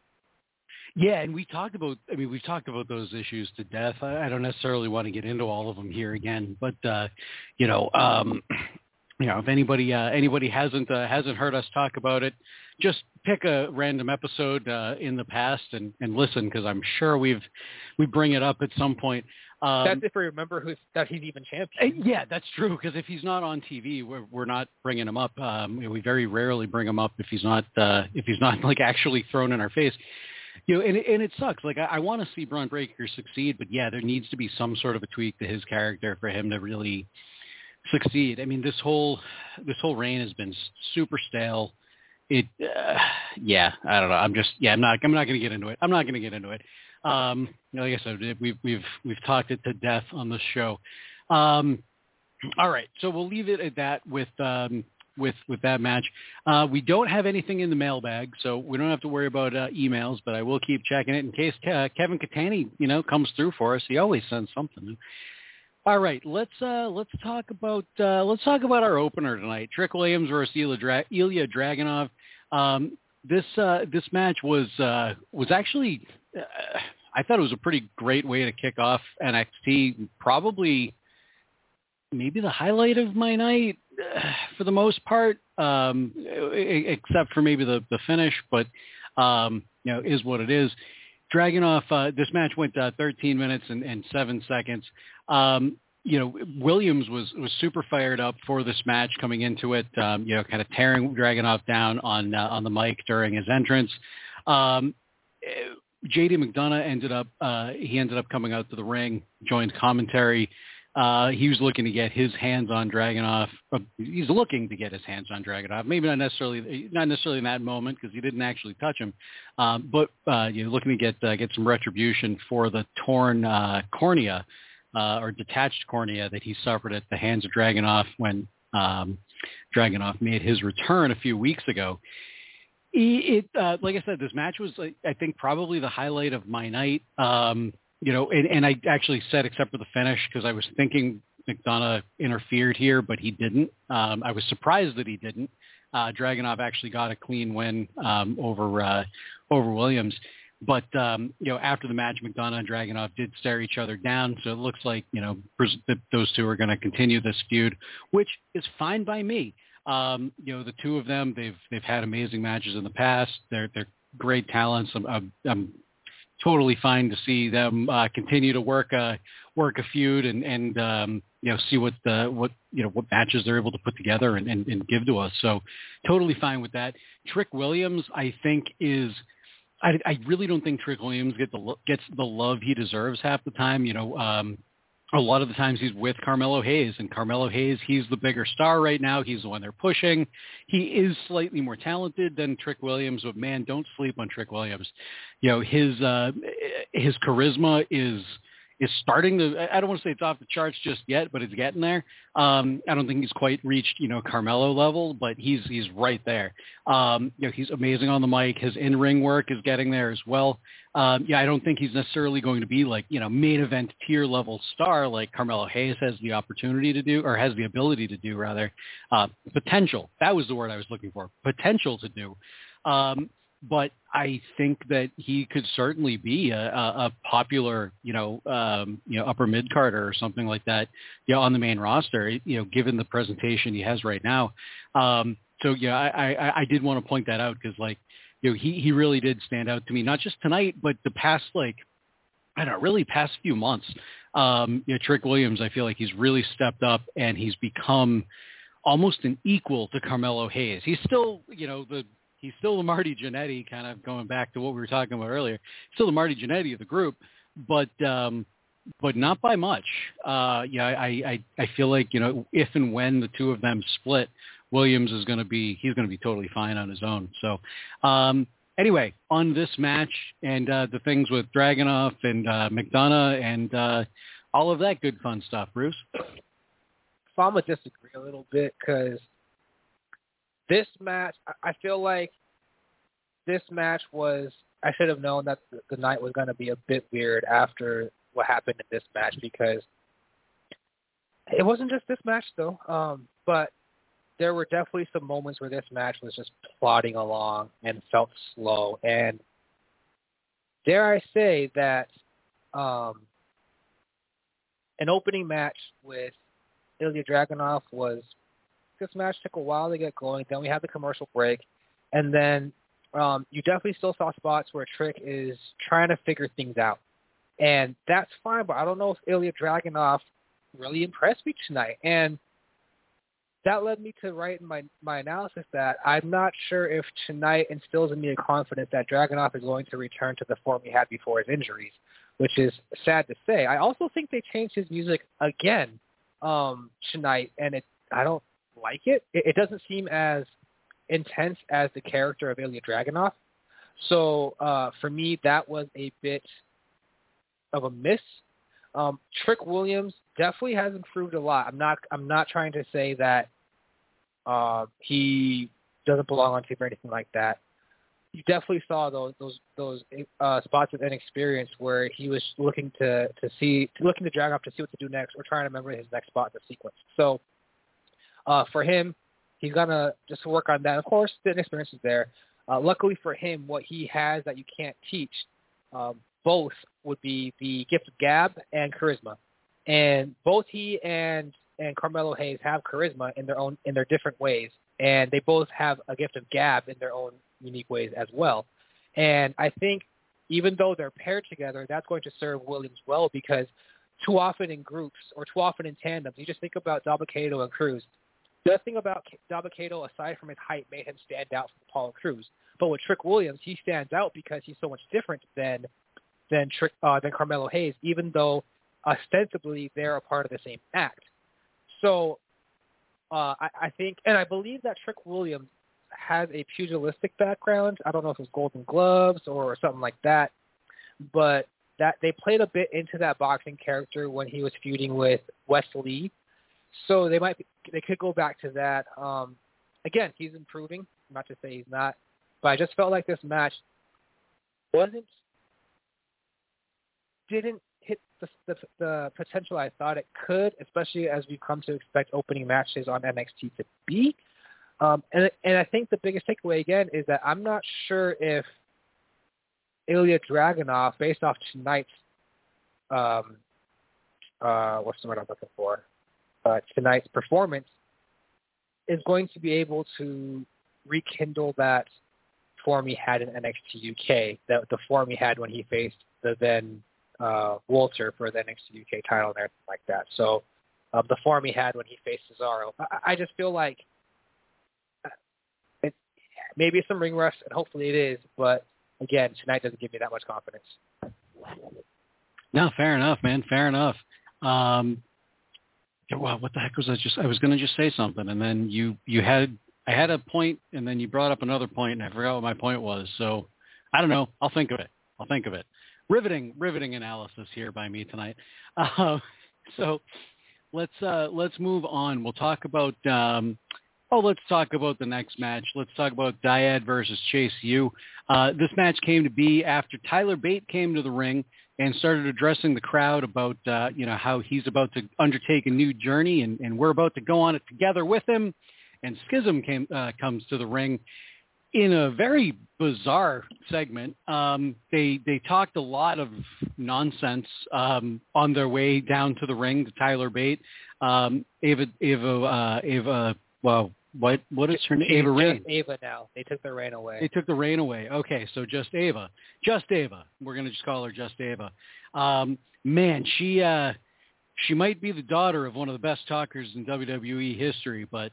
Yeah, and we talked about, I mean, we've talked about those issues to death. I, I don't necessarily want to get into all of them here again, but, uh, you know, um, you know, if anybody uh, anybody hasn't uh, hasn't heard us talk about it, just pick a random episode uh, in the past and, and listen, because I'm sure we've we bring it up at some point. Um, that's if we remember who's, that he's even champion. Yeah, that's true, because if he's not on T V, we're, we're not bringing him up. Um, we very rarely bring him up if he's not uh, if he's not like actually thrown in our face. You know, and, and it sucks. Like, I, I want to see Bron Breakker succeed, but yeah, there needs to be some sort of a tweak to his character for him to really succeed. I mean, this whole this whole reign has been super stale. It, uh, yeah, I don't know. I'm just, yeah, I'm not, I'm not going to get into it. I'm not going to get into it. Um, like I said, we've we've we've talked it to death on this show. Um, all right, so we'll leave it at that with um, with with that match. Uh, we don't have anything in the mailbag, so we don't have to worry about uh, emails. But I will keep checking it in case uh, Kevin Catani, you know, comes through for us. He always sends something. All right, let's uh, let's talk about uh, let's talk about our opener tonight. Trick Williams versus Ilya, Dra- Ilya Dragunov. Um, this uh, this match was uh, was actually uh, I thought it was a pretty great way to kick off N X T. Probably maybe the highlight of my night uh, for the most part, um, except for maybe the, the finish. But um, you know, is what it is. Dragunov, uh, this match went uh, thirteen minutes and, and seven seconds. Um, you know, Williams was, was super fired up for this match coming into it, um, you know, kind of tearing Dragunov down on uh, on the mic during his entrance. Um, J D McDonough ended up, uh, he ended up coming out to the ring, joined commentary. Uh, he was looking to get his hands on Dragunov. Uh, he's looking to get his hands on Dragunov. Maybe not necessarily, not necessarily in that moment because he didn't actually touch him. Um, but uh, you're looking to get uh, get some retribution for the torn uh, cornea uh, or detached cornea that he suffered at the hands of Dragunov when um, Dragunov made his return a few weeks ago. It, uh, like I said, this match was, I think, probably the highlight of my night. Um, You know, and, and I actually said except for the finish because I was thinking McDonough interfered here, but he didn't. Um, I was surprised that he didn't. Uh, Dragunov actually got a clean win um, over uh, over Williams. But, um, you know, after the match, McDonough and Dragunov did stare each other down. So it looks like, you know, pres- that those two are going to continue this feud, which is fine by me. Um, you know, the two of them, they've they've had amazing matches in the past. They're they're great talents. I'm, I'm, I'm totally fine to see them uh, continue to work a work a feud and and um, you know, see what the what you know what matches they're able to put together and, and, and give to us. So totally fine with that. Trick Williams, I think, is I, I really don't think Trick Williams get the gets the love he deserves half the time. You know, um, a lot of the times he's with Carmelo Hayes, and Carmelo Hayes, he's the bigger star right now. He's the one they're pushing. He is slightly more talented than Trick Williams, but man, don't sleep on Trick Williams. You know, his uh, his charisma is is starting to, I don't want to say it's off the charts just yet, but it's getting there. Um, I don't think he's quite reached, you know, Carmelo level, but he's he's right there. Um, you know, he's amazing on the mic. His in-ring work is getting there as well. Um, yeah, I don't think he's necessarily going to be like, you know, main event tier level star like Carmelo Hayes has the opportunity to do, or has the ability to do rather. Uh, potential. That was the word I was looking for. Potential to do. Um, but I think that he could certainly be a, a, a popular, you know, um, you know, upper mid carder or something like that, you know, on the main roster, you know, given the presentation he has right now. Um, so, yeah, I, I, I did want to point that out because, like, you know, he, he really did stand out to me, not just tonight, but the past, like, I don't know, really past few months. Um, you know, Trick Williams, I feel like he's really stepped up and he's become almost an equal to Carmelo Hayes. He's still, you know, the he's still the Marty Jannetty, kind of going back to what we were talking about earlier. Still the Marty Jannetty of the group, but um, but not by much. Uh, yeah, I, I I feel like, you know, if and when the two of them split, Williams is going to be he's going to be totally fine on his own. So. Um, Anyway, on this match and uh, the things with Dragunov and uh, McDonough and uh, all of that good fun stuff, Bruce. So I'm going to disagree a little bit because this match, I feel like this match was, I should have known that the night was going to be a bit weird after what happened in this match because it wasn't just this match though, um, but there were definitely some moments where this match was just plodding along and felt slow. And dare I say that um, an opening match with Ilya Dragunov was, this match took a while to get going. Then we had the commercial break. And then um, you definitely still saw spots where Trick is trying to figure things out. And that's fine, but I don't know if Ilya Dragunov really impressed me tonight. And that led me to write in my, my analysis that I'm not sure if tonight instills in me a confidence that Dragunov is going to return to the form he had before his injuries, which is sad to say. I also think they changed his music again um, tonight, and it I don't like it. it. It doesn't seem as intense as the character of Ilya Dragunov. So uh, for me, that was a bit of a miss. Um, Trick Williams definitely has improved a lot. I'm not I'm not trying to say that Uh, he doesn't belong on tape or anything like that. You definitely saw those those those uh, spots of inexperience where he was looking to to see looking to drag off to see what to do next, or trying to remember his next spot in the sequence. So uh, for him, he's gonna just work on that. Of course, the inexperience is there. Uh, luckily for him, what he has that you can't teach, um, both would be the gift of gab and charisma, and both he and and Carmelo Hayes have charisma in their own in their different ways, and they both have a gift of gab in their own unique ways as well. And I think even though they're paired together, that's going to serve Williams well, because too often in groups or too often in tandems, you just think about Dabba-Kato and Cruz. The other thing about Dabba-Kato, aside from his height, made him stand out from Apollo Cruz. But with Trick Williams, he stands out because he's so much different than than Trick uh, than Carmelo Hayes, even though ostensibly they're a part of the same act. So uh, I, I think, and I believe that Trick Williams has a pugilistic background. I don't know if it's Golden Gloves or something like that, but that they played a bit into that boxing character when he was feuding with Wes Lee. So they might be, they could go back to that. Um, again, he's improving. Not to say he's not, but I just felt like this match wasn't didn't hit the, the, the potential I thought it could, especially as we've come to expect opening matches on N X T to be. Um, and and I think the biggest takeaway again is that I'm not sure if Ilya Dragunov, based off tonight's um, uh, what's the word I'm looking for? Uh, tonight's performance, is going to be able to rekindle that form he had in N X T U K, the, the form he had when he faced the then uh, Walter for the N X T U K title and everything like that. So um, the form he had when he faced Cesaro. I, I just feel like it, maybe it's some ring rust, and hopefully it is, but again, tonight doesn't give me that much confidence. No, fair enough, man. Fair enough. Um, well, what the heck was I just? I was going to just say something, and then you you had I had a point, and then you brought up another point, and I forgot what my point was. So I don't know. I'll think of it. I'll think of it. Riveting, riveting analysis here by me tonight. Uh, so let's uh, let's move on. We'll talk about. Um, oh, let's talk about the next match. Let's talk about Dyad versus Chase U. Uh, this match came to be after Tyler Bate came to the ring and started addressing the crowd about, uh, you know, how he's about to undertake a new journey, and, and we're about to go on it together with him. And Schism came, uh, comes to the ring. in a very bizarre segment, um, they they talked a lot of nonsense um, on their way down to the ring to Tyler Bate. Um, Ava, Ava, uh, Ava. Well, what what is her name? She's Ava Rain. just Ava now. They took the reign away. They took the reign away. Okay, so just Ava, just Ava. We're gonna just call her just Ava. Um, man, she uh, she might be the daughter of one of the best talkers in W W E history, but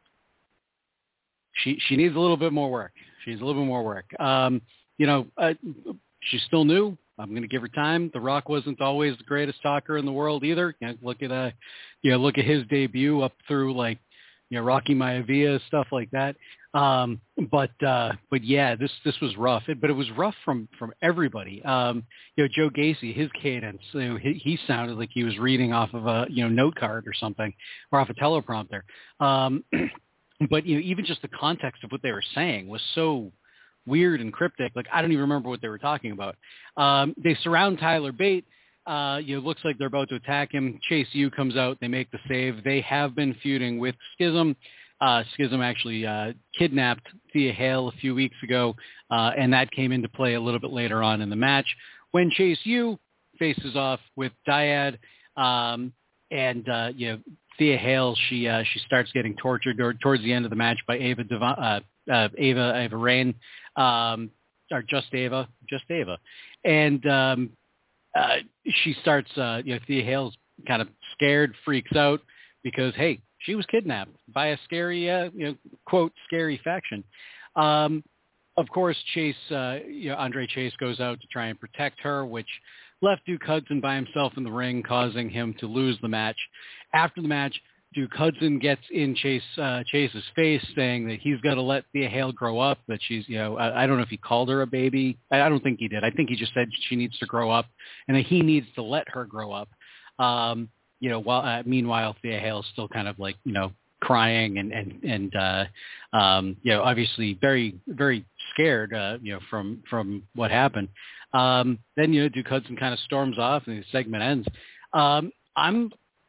she she needs a little bit more work. She needs a little bit more work. Um, you know, uh, she's still new. I'm going to give her time. The Rock wasn't always the greatest talker in the world either. You know, look at uh, you know, look at his debut up through like, you know, Rocky Maivia, stuff like that. Um, but uh, but yeah, this this was rough. It, but it was rough from from everybody. Um, you know, Joe Gacy, his cadence, you know, he, he sounded like he was reading off of a you know note card or something, or off a teleprompter. Um, But, you know, even just the context of what they were saying was so weird and cryptic. Like, I don't even remember what they were talking about. Um, they surround Tyler Bate. Uh, you know, looks like they're about to attack him. Chase U comes out. They make the save. They have been feuding with Schism. Uh, Schism actually uh, kidnapped Thea Hale a few weeks ago, uh, and that came into play a little bit later on in the match when Chase U faces off with Dyad. Um, and, uh, you know, Thea Hale, she uh, she starts getting tortured or, towards the end of the match by Ava Dev- uh, uh, Ava Ava Rain, um, or just Ava, just Ava, and um, uh, she starts. Uh, you know, Thea Hale's kind of scared, freaks out because hey, she was kidnapped by a scary, uh, you know, quote scary faction. Um, of course, Chase, uh, you know, Andre Chase goes out to try and protect her, which left Duke Hudson by himself in the ring, causing him to lose the match. After the match, Duke Hudson gets in Chase uh, Chase's face, saying that he's got to let Thea Hale grow up. That she's, you know, I, I don't know if he called her a baby. I, I don't think he did. I think he just said she needs to grow up, and that he needs to let her grow up. Um, you know, while uh, meanwhile Thea Hale's still kind of like, you know, crying and and and uh, um, you know, obviously very very scared, uh, you know, from from what happened. Um, then you know, Duke Hudson kind of storms off, and the segment ends. Um, I'm,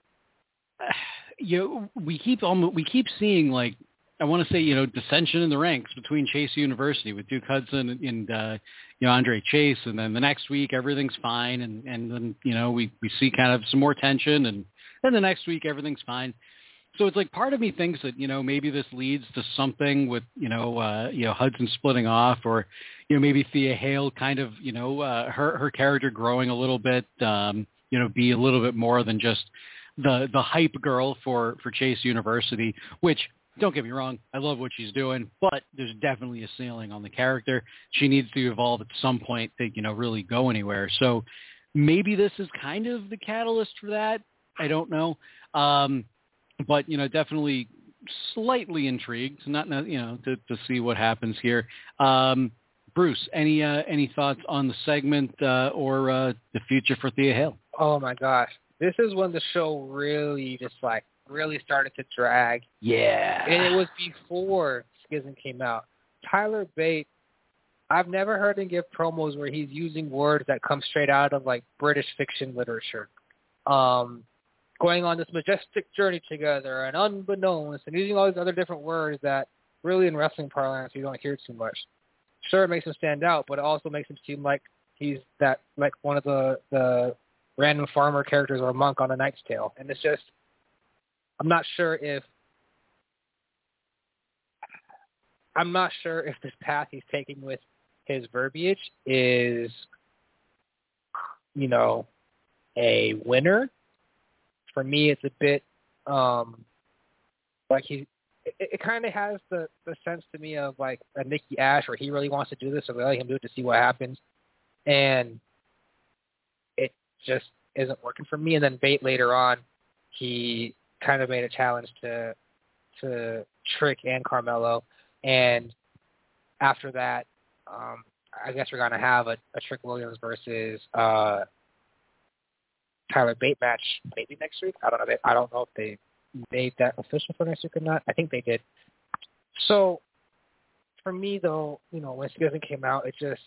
you know, we keep almost, we keep seeing like, I want to say, you know, dissension in the ranks between Chase University with Duke Hudson and, and uh, you know, Andre Chase, and then the next week everything's fine, and and then you know we we see kind of some more tension, and then the next week everything's fine. So it's like part of me thinks that, you know, maybe this leads to something with, you know, uh, you know, Hudson splitting off, or, you know, maybe Thea Hale kind of, you know, uh, her, her character growing a little bit, um, you know, be a little bit more than just the, the hype girl for, for Chase University, which, don't get me wrong, I love what she's doing, but there's definitely a ceiling on the character. She needs to evolve at some point to, you know, really go anywhere. So maybe this is kind of the catalyst for that. I don't know. Um, But, you know, definitely slightly intrigued, not, you know, to, to see what happens here. Um, Bruce, any uh, any thoughts on the segment uh, or uh, the future for Thea Hale? Oh, my gosh. This is when the show really just, like, really started to drag. Yeah. And it was before Schism came out. Tyler Bate, I've never heard him give promos where he's using words that come straight out of, like, British fiction literature. Um... going on this majestic journey together and unbeknownst and using all these other different words that really in wrestling parlance you don't hear too much. Sure, it makes him stand out, but it also makes him seem like he's that like one of the, the random farmer characters or a monk on A Knight's Tale. And it's just, I'm not sure if, I'm not sure if this path he's taking with his verbiage is, you know, a winner. For me, it's a bit um, like he. It, it kind of has the, the sense to me of like a Nikki Ash, where he really wants to do this, so they let him do it to see what happens, and it just isn't working for me. And then Bate later on, he kind of made a challenge to to Trick and Carmelo, and after that, um, I guess we're gonna have a, a Trick Williams versus. Uh, Tyler Bate match maybe next week. I don't know. I don't know if they made that official for next week or not. I think they did. So for me, though, you know, when Schism came out, it just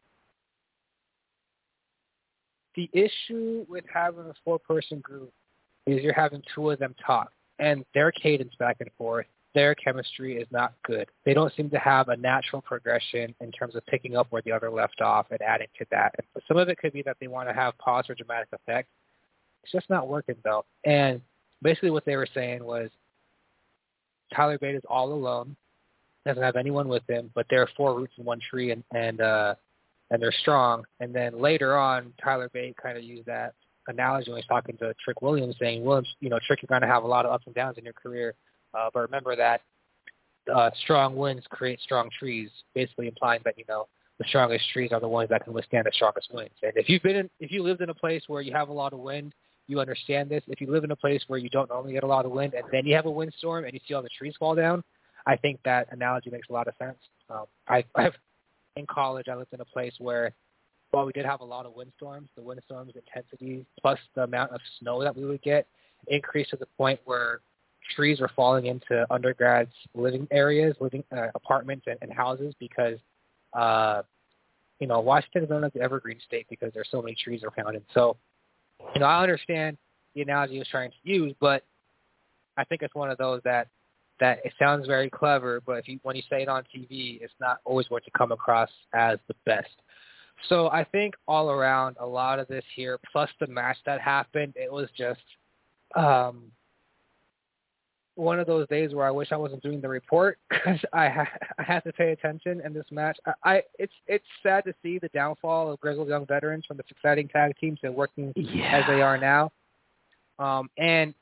the issue with having a four-person group is you're having two of them talk, and their cadence back and forth their chemistry is not good. They don't seem to have a natural progression in terms of picking up where the other left off and adding to that. And some of it could be that they want to have pause for dramatic effect. It's just not working, though. And basically what they were saying was Tyler Bate is all alone, doesn't have anyone with him, but there are four roots in one tree, and and uh, and they're strong. And then later on, Tyler Bate kind of used that analogy when he was talking to Trick Williams, saying, Williams, you know, Trick, you're going to have a lot of ups and downs in your career. Uh, but remember that uh, strong winds create strong trees, basically implying that, you know, the strongest trees are the ones that can withstand the strongest winds. And if you've been in, if you lived in a place where you have a lot of wind, you understand this. If you live in a place where you don't normally get a lot of wind and then you have a windstorm and you see all the trees fall down, I think that analogy makes a lot of sense. Um, I, I've, in college, I lived in a place where, while we did have a lot of windstorms, the windstorms intensity plus the amount of snow that we would get increased to the point where trees were falling into undergrads' living areas, living uh, apartments and, and houses because, uh, you know, Washington is known as the evergreen state because there's so many trees around. And so, you know, I understand the analogy he was trying to use, but I think it's one of those that, that it sounds very clever, but if you, when you say it on T V, it's not always going to come across as the best. So I think all around, a lot of this here, plus the match that happened, it was just um, one of those days where I wish I wasn't doing the report because I, ha- I had to pay attention in this match. I, I it's it's sad to see the downfall of Grizzled Young Veterans from this exciting tag team to working yeah. as they are now. Um, and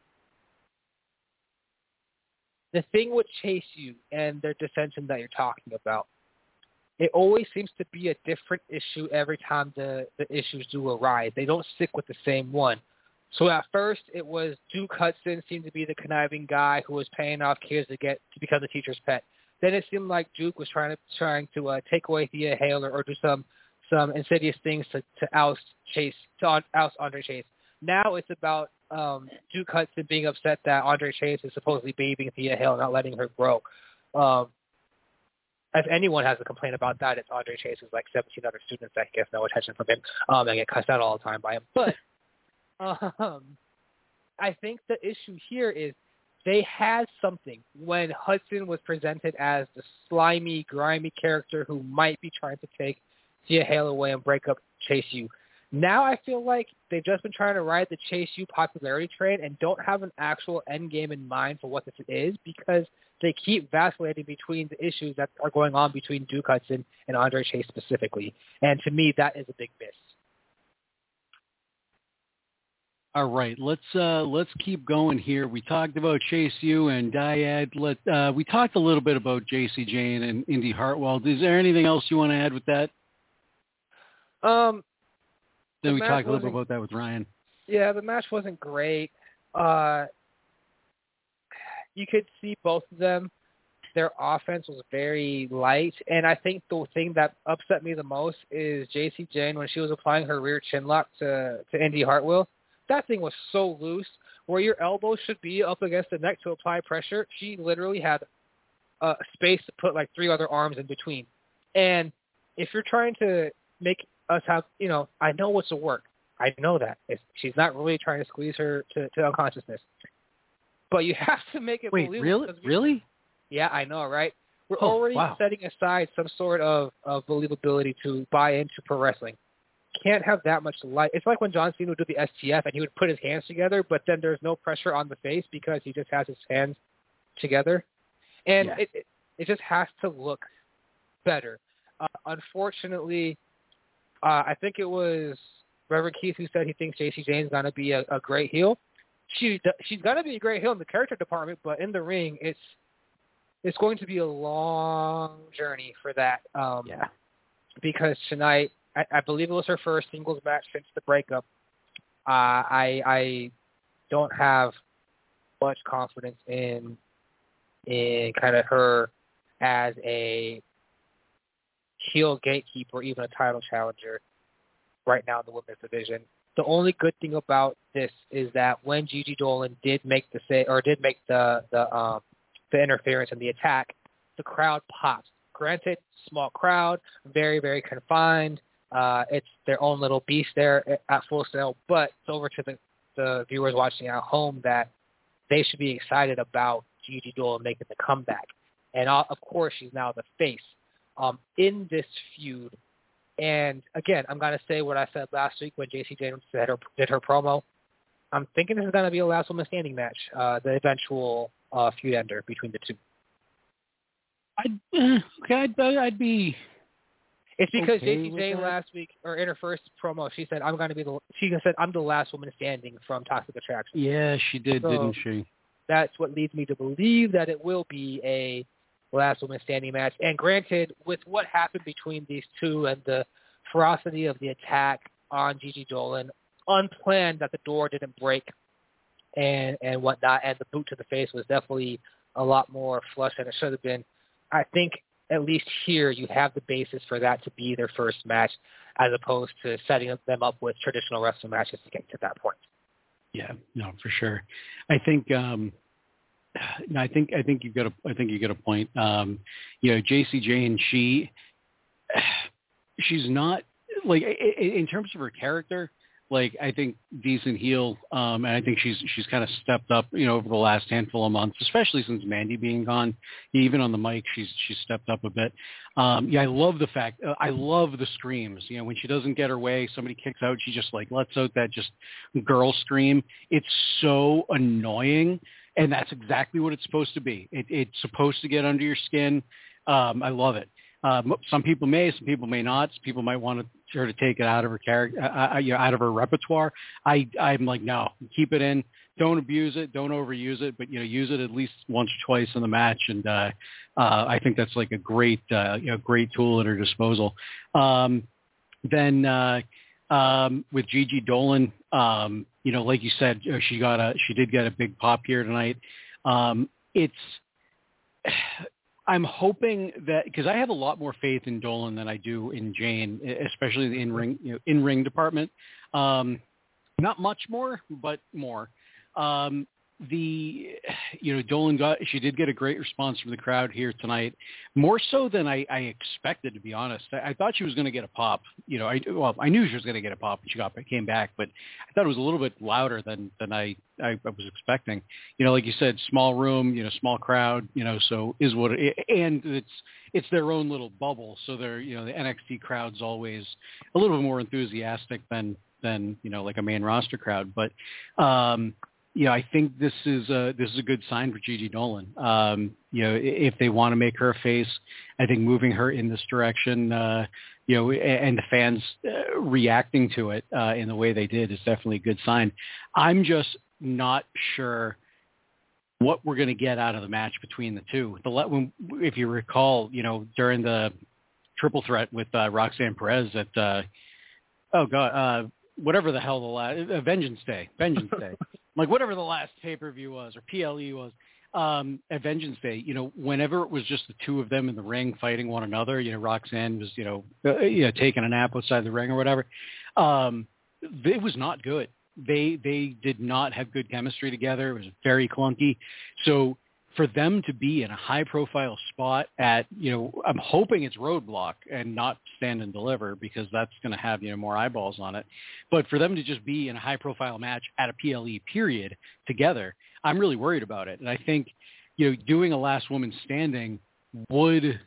the thing with Chase U and their dissension that you're talking about, it always seems to be a different issue every time the, the issues do arise. They don't stick with the same one. So at first, it was Duke Hudson seemed to be the conniving guy who was paying off kids to get to become the teacher's pet. Then it seemed like Duke was trying to trying to uh, take away Thea Hale or, or do some some insidious things to, to oust Chase to oust Andre Chase. Now it's about um, Duke Hudson being upset that Andre Chase is supposedly babying Thea Hale, not letting her grow. Um, if anyone has a complaint about that, it's Andre Chase's like seventeen other students that gets no attention from him um, and get cussed out all the time by him. But Um, I think the issue here is they had something when Hudson was presented as the slimy, grimy character who might be trying to take Thea Hale away and break up Chase U. Now I feel like they've just been trying to ride the Chase U popularity train and don't have an actual end game in mind for what this is because they keep vacillating between the issues that are going on between Duke Hudson and Andre Chase specifically. And to me, that is a big miss. All right, let's uh, let's keep going here. We talked about Chase U and Dyad. Let uh, we talked a little bit about J C Jane and Indy Hartwell. Is there anything else you want to add with that? Um, then we talked a little bit about that with Ryan. Yeah, the match wasn't great. Uh, you could see both of them. Their offense was very light, and I think the thing that upset me the most is J C Jane when she was applying her rear chin lock to to Indy Hartwell. That thing was so loose. Where your elbow should be up against the neck to apply pressure, she literally had a space to put like three other arms in between. And if you're trying to make us have, you know, I know what's a work. I know that. It's, she's not really trying to squeeze her to, to unconsciousness. But you have to make it Wait, believable. really? We, really? Yeah, I know, right? We're oh, already wow. setting aside some sort of, of believability to buy into pro wrestling. Can't have that much light. It's like when John Cena would do the S T F and he would put his hands together, but then there's no pressure on the face because he just has his hands together. And yeah. it, it it just has to look better. Uh, unfortunately, uh, I think it was Reverend Keith who said he thinks J C Jane's going to be a, a great heel. She she's going to be a great heel in the character department, but in the ring, it's it's going to be a long journey for that. Um, yeah. Because tonight, I, I believe it was her first singles match since the breakup. Uh, I I don't have much confidence in in kind of her as a heel gatekeeper, even a title challenger right now in the women's division. The only good thing about this is that when Gigi Dolan did make the say or did make the the um, the interference and the attack, the crowd popped. Granted, small crowd, very very confined. Uh, it's their own little beast there at Full Sail, but it's over to the, the viewers watching at home that they should be excited about Gigi Dolan making the comeback. And, uh, of course, she's now the face um, in this feud. And, again, I'm going to say what I said last week when J C Jane said her, did her promo. I'm thinking this is going to be a last woman standing match, uh, the eventual uh, feud ender between the two. I'd, uh, okay, I'd, I'd be... It's because okay J C Jane last week, or in her first promo, she said, I'm going to be the, she said, I'm the last woman standing from Toxic Attraction. Yeah, she did, so didn't she? That's what leads me to believe that it will be a last woman standing match. And granted, with what happened between these two and the ferocity of the attack on Gigi Dolan, unplanned that the door didn't break and, and whatnot, and the boot to the face was definitely a lot more flush than it should have been. I think at least here you have the basis for that to be their first match as opposed to setting them up with traditional wrestling matches to get to that point. Yeah, no, for sure. I think, um, no, I think, I think you've got a, I think you got a point. Um, you know, J C Jane, she, she's not like in terms of her character. Like, I think decent heel, um, and I think she's she's kind of stepped up, you know, over the last handful of months, especially since Mandy being gone. Even on the mic, she's she's stepped up a bit. Um, yeah, I love the fact, uh, I love the screams. You know, when she doesn't get her way, somebody kicks out, she just like lets out that just girl scream. It's so annoying, and that's exactly what it's supposed to be. It, it's supposed to get under your skin. Um, I love it. Uh, some people may, some people may not. Some people might want her to take it out of her character, uh, you know, out of her repertoire. I, I'm like, no, keep it in. Don't abuse it. Don't overuse it. But you know, use it at least once or twice in the match. And uh, uh, I think that's like a great, uh, you know, great tool at her disposal. Um, then uh, um, with Gigi Dolan, um, you know, like you said, she got a, she did get a big pop here tonight. Um, it's. I'm hoping that because I have a lot more faith in Dolan than I do in Jane, especially the in-ring, you know, in-ring department. Um, not much more, but more. Um, the, you know, Dolan got, she did get a great response from the crowd here tonight, more so than I, I expected, to be honest. I, I thought she was going to get a pop. You know, I well, I knew she was going to get a pop when she got came back, but I thought it was a little bit louder than than I, I, I was expecting. You know, like you said, small room, you know, small crowd, you know, so is what it, and it's it's their own little bubble, so they're, you know, the N X T crowd's always a little bit more enthusiastic than than you know, like a main roster crowd, but. Um, You know, I think this is a, this is a good sign for Gigi Dolan. Um, you know, if they want to make her a face, I think moving her in this direction, uh, you know, and the fans uh, reacting to it uh, in the way they did is definitely a good sign. I'm just not sure what we're going to get out of the match between the two. The when, if you recall, you know, during the triple threat with uh, Roxanne Perez at, uh, oh god, uh, whatever the hell the last uh, Vengeance Day, Vengeance Day. Like whatever the last pay-per-view was or P L E was um, at Vengeance Day, you know, whenever it was just the two of them in the ring fighting one another, you know, Roxanne was, you know, uh, you know, taking a nap outside the ring or whatever. Um, it was not good. They, they did not have good chemistry together. It was very clunky. So for them to be in a high profile spot at, you know, I'm hoping it's Roadblock and not Stand and Deliver because that's going to have, you know, more eyeballs on it. But for them to just be in a high profile match at a P L E period together, I'm really worried about it. And I think, you know, doing a last woman standing would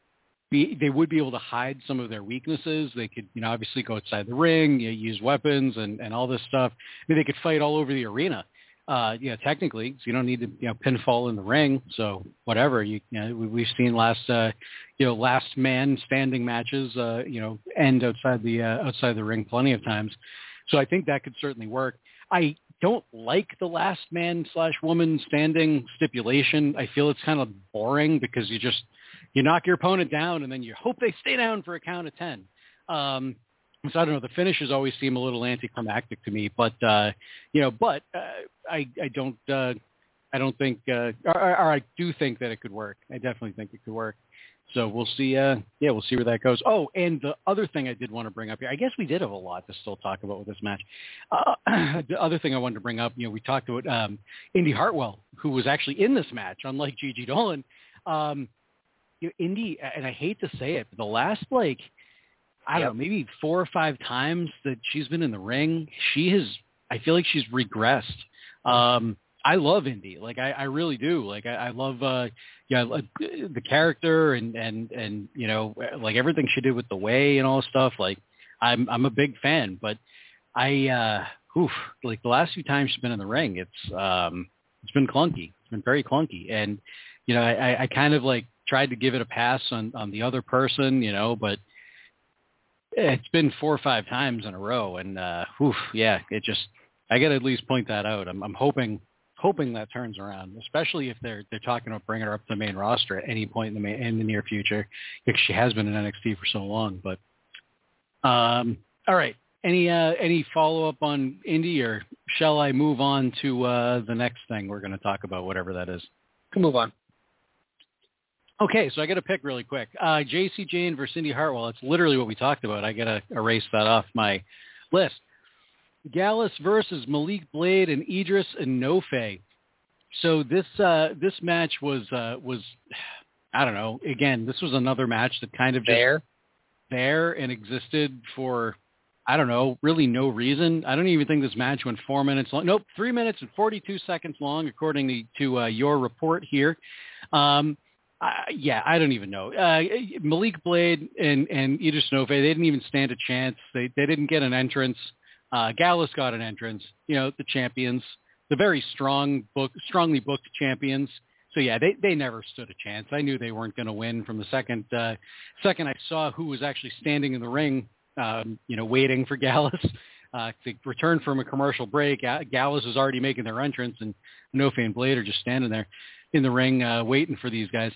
be, they would be able to hide some of their weaknesses. They could, you know, obviously go outside the ring, you know, use weapons and, and all this stuff. I mean, they could fight all over the arena. Uh, you know, technically, so you don't need to, you know, pinfall in the ring. So whatever, you, you know, we, we've seen last, uh, you know, last man standing matches, uh, you know, end outside the, uh, outside the ring plenty of times. So I think that could certainly work. I don't like the last man slash woman standing stipulation. I feel it's kind of boring because you just, you knock your opponent down and then you hope they stay down for a count of ten. Um, So I don't know. The finishes always seem a little anticlimactic to me, but uh, you know, but uh, I I don't uh, I don't think uh, or, or I do think that it could work. I definitely think it could work. So we'll see. Uh, yeah, we'll see where that goes. Oh, and the other thing I did want to bring up here, I guess we did have a lot to still talk about with this match. Uh, the other thing I wanted to bring up, you know, we talked about um, Indy Hartwell, who was actually in this match, unlike Gigi Dolan. Um, you know, Indy, and I hate to say it, but the last like. I don't yep. know, maybe four or five times that she's been in the ring, she has, I feel like she's regressed. Um, I love Indy. Like I, I really do. Like I, I love, uh, yeah, like, the character and, and, and, you know, like everything she did with the way and all stuff. Like I'm, I'm a big fan, but I, uh, oof, like the last few times she's been in the ring, it's, um, it's been clunky. It's been very clunky. And, you know, I, I kind of like tried to give it a pass on, on the other person, you know, but it's been four or five times in a row. And, uh, oof, yeah, it just, I got to at least point that out. I'm, I'm hoping, hoping that turns around, especially if they're they're talking about bringing her up to the main roster at any point in the main, in the near future, because she has been in N X T for so long. But um, all right, any uh, any follow up on Indy, or shall I move on to uh, the next thing we're going to talk about, whatever that is? Can move on. Okay, so I got to pick really quick. Uh, J C Jane versus Indy Hartwell. It's literally what we talked about. I got to erase that off my list. Gallus versus Malik Blade and Idris Inofe. So this uh, this match was uh, was I don't know. Again, this was another match that kind of just there there and existed for I don't know, really no reason. I don't even think this match went four minutes long. Nope, three minutes and forty-two seconds long, according to, to uh, your report here. Um, I, yeah, I don't even know. Uh, Malik Blade and and Idris Inofe, they didn't even stand a chance. They they didn't get an entrance. Uh, Gallus got an entrance, you know, the champions, the very strong book, strongly booked champions. So yeah, they, they never stood a chance. I knew they weren't going to win from the second, uh, second I saw who was actually standing in the ring, um, you know, waiting for Gallus, uh, to return from a commercial break. Gallus was already making their entrance, and Inofe and Blade are just standing there in the ring, uh, waiting for these guys.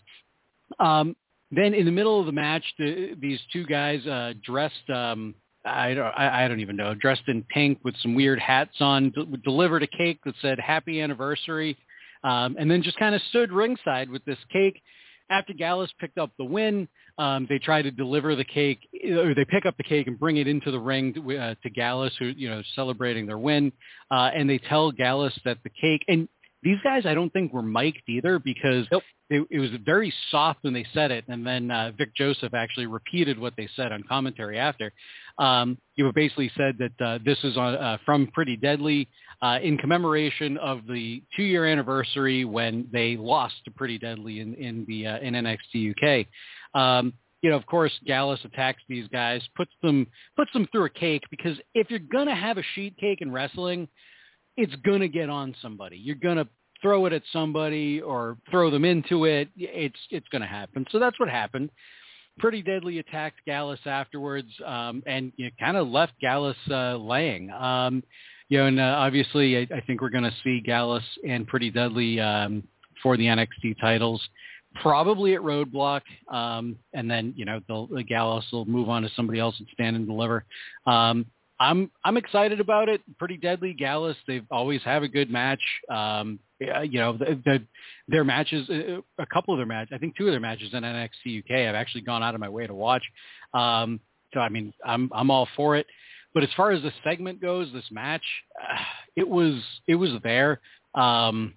Um, then in the middle of the match, the, these two guys, uh, dressed, um, I don't, I, I don't even know, dressed in pink with some weird hats on, d- delivered a cake that said happy anniversary, um, and then just kind of stood ringside with this cake. After Gallus picked up the win, um, they try to deliver the cake, or they pick up the cake and bring it into the ring to, uh, to Gallus, who, you know, celebrating their win, uh, and they tell Gallus that the cake, and these guys I don't think were mic'd either, because nope. it, it was very soft when they said it, and then uh, Vic Joseph actually repeated what they said on commentary after. Um, you basically said that uh, this is on, uh, from Pretty Deadly uh, in commemoration of the two-year anniversary when they lost to Pretty Deadly in, in the uh, in N X T U K. Um, you know, of course, Gallus attacks these guys, puts them puts them through a cake, because if you're gonna have a sheet cake in wrestling, it's going to get on somebody. You're going to throw it at somebody or throw them into it. It's it's going to happen. So that's what happened. Pretty Deadly attacked Gallus afterwards, um, and you know, kind of left Gallus uh, laying. Um, you know, and uh, obviously, I, I think we're going to see Gallus and Pretty Deadly um, for the N X T titles, probably at Roadblock, um, and then you know, the Gallus will move on to somebody else and stand and deliver. Um, I'm I'm excited about it. Pretty Deadly, Gallus, they've always have a good match. Um, you know, the, the, their matches, a couple of their matches, I think two of their matches in N X T U K, I've actually gone out of my way to watch. Um, so I mean, I'm I'm all for it. But as far as the segment goes, this match, uh, it was it was there. Um,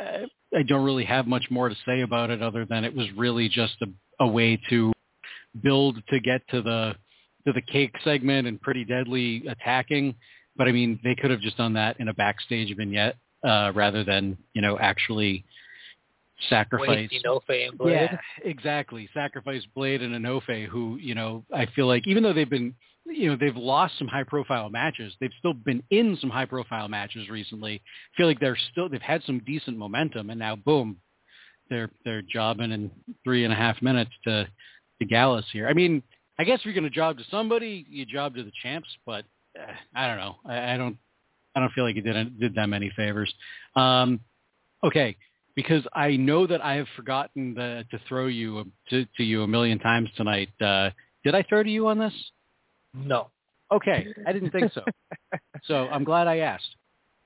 I don't really have much more to say about it other than it was really just a, a way to build to get to the to the cake segment and Pretty Deadly attacking. But I mean, they could have just done that in a backstage vignette uh, rather than, you know, actually sacrifice. Inofe and Blade. Yeah, exactly. Sacrifice Blade and Inofe, who, you know, I feel like even though they've been, you know, they've lost some high profile matches, they've still been in some high profile matches recently. I feel like they're still, they've had some decent momentum, and now boom, they're, they're jobbing in three and a half minutes to, to Gallus here. I mean, I guess if you're going to job to somebody, you job to the champs, but uh, I don't know. I, I don't, I don't feel like it did, did them any favors. Um, okay. Because I know that I have forgotten the, to throw you to, to you a million times tonight. Uh, did I throw to you on this? No. Okay. I didn't think so. So I'm glad I asked.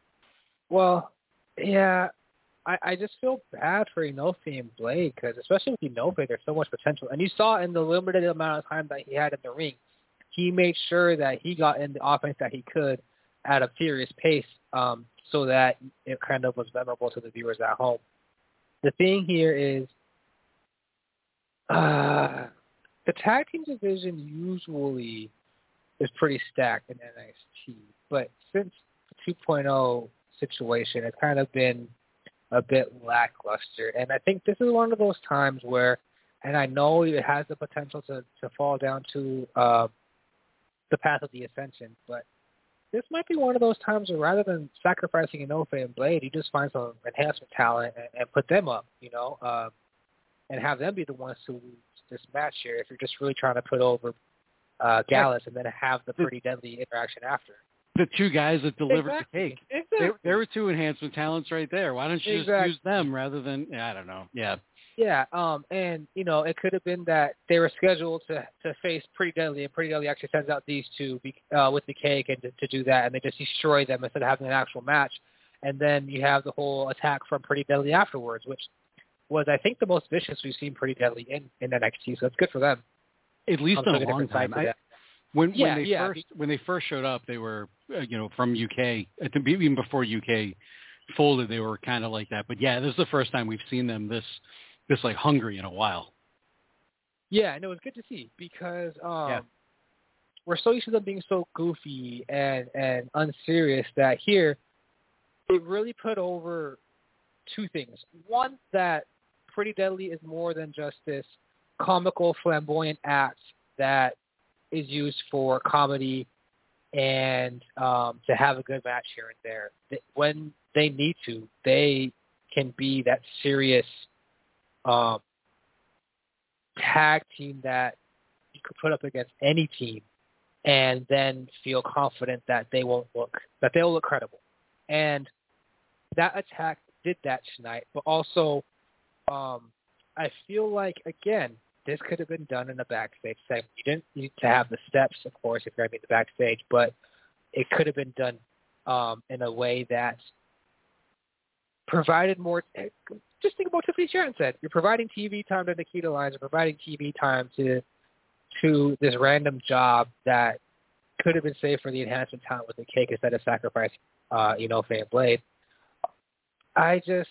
Well, yeah, I, I just feel bad for Inofe and Blade, because especially with Inofe, there's so much potential. And you saw in the limited amount of time that he had in the ring, he made sure that he got in the offense that he could at a furious pace, um, so that it kind of was memorable to the viewers at home. The thing here is uh, the tag team division usually is pretty stacked in N X T, but since the two point oh situation, it's kind of been a bit lackluster. And I think this is one of those times where, and I know it has the potential to, to fall down to uh, the path of the Ascension, but this might be one of those times where rather than sacrificing Inoue and Blade, you just find some enhancement talent and, and put them up, you know, um, and have them be the ones to lose this match here if you're just really trying to put over uh, Gallus and then have the Pretty Deadly interaction after. The two guys that delivered exactly. the cake. Exactly. There, there were two enhancement talents right there. Why don't you exactly. just use them rather than, I don't know. Yeah. Yeah, um, and, you know, it could have been that they were scheduled to, to face Pretty Deadly, and Pretty Deadly actually sends out these two be, uh, with the cake and to, to do that, and they just destroy them instead of having an actual match. And then you have the whole attack from Pretty Deadly afterwards, which was, I think, the most vicious we've seen Pretty Deadly in, in N X T, so it's good for them. At least in a long time. I, when yeah, when they yeah. first when they first showed up, they were uh, you know from U K. I think even before U K folded, they were kind of like that. But yeah, this is the first time we've seen them this this like hungry in a while. Yeah, and it was good to see because um, yeah. we're so used to them being so goofy and and unserious that here it really put over two things. One, that Pretty Deadly is more than just this comical, flamboyant act that is used for comedy and um, to have a good match here and there. When they need to, they can be that serious um, tag team that you could put up against any team and then feel confident that they won't look, that they'll look credible. And that attack did that tonight, but also um, I feel like, again, this could have been done in a backstage segment. You didn't need to have the steps, of course, if you're going to be in the backstage, but it could have been done um, in a way that provided more. Just think about what Tiffany Sharon said. You're providing T V time to Nikita Lyons. You're providing T V time to to this random job that could have been saved for the enhancement talent with the cake instead of sacrificing, uh, you know, Fan Blade. I just,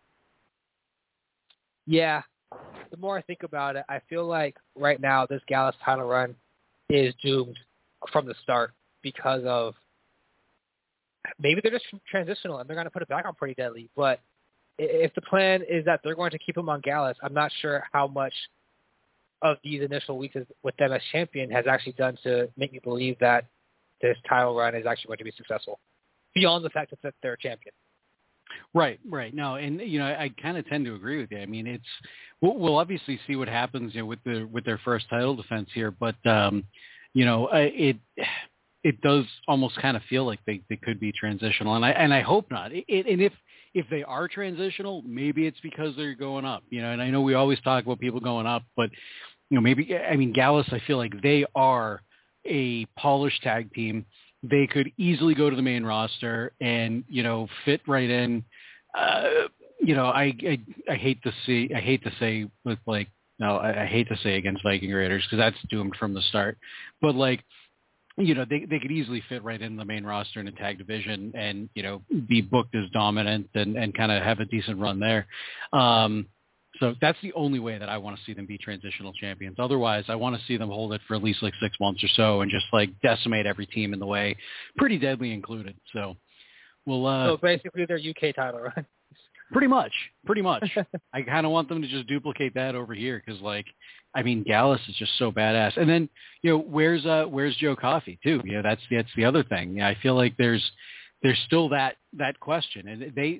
yeah. The more I think about it, I feel like right now this Gallus title run is doomed from the start because of maybe they're just transitional and they're going to put it back on Pretty Deadly. But if the plan is that they're going to keep him on Gallus, I'm not sure how much of these initial weeks with them as champion has actually done to make me believe that this title run is actually going to be successful beyond the fact that they're a champion. Right, right. No, and you know, I, I kind of tend to agree with you. I mean, it's we'll, we'll obviously see what happens, you know, with the with their first title defense here, but um, you know, it it does almost kind of feel like they, they could be transitional, and I and I hope not. It, and if if they are transitional, maybe it's because they're going up, you know. And I know we always talk about people going up, but you know, maybe I mean Gallus. I feel like they are a polished tag team. They could easily go to the main roster and, you know, fit right in. Uh, you know, I, I I hate to see, I hate to say with like, no, I, I hate to say against Viking Raiders because that's doomed from the start. But like, you know, they they could easily fit right in the main roster in a tag division and, you know, be booked as dominant and, and kind of have a decent run there. Um, So that's the only way that I want to see them be transitional champions. Otherwise, I want to see them hold it for at least like six months or so and just like decimate every team in the way, Pretty Deadly included. So we'll. Uh, so basically, their U K title, right? Pretty much, pretty much. I kind of want them to just duplicate that over here because, like, I mean, Gallus is just so badass. And then, you know, where's uh, where's Joe Coffey too? You know, that's that's the other thing. Yeah, I feel like there's there's still that that question, and they.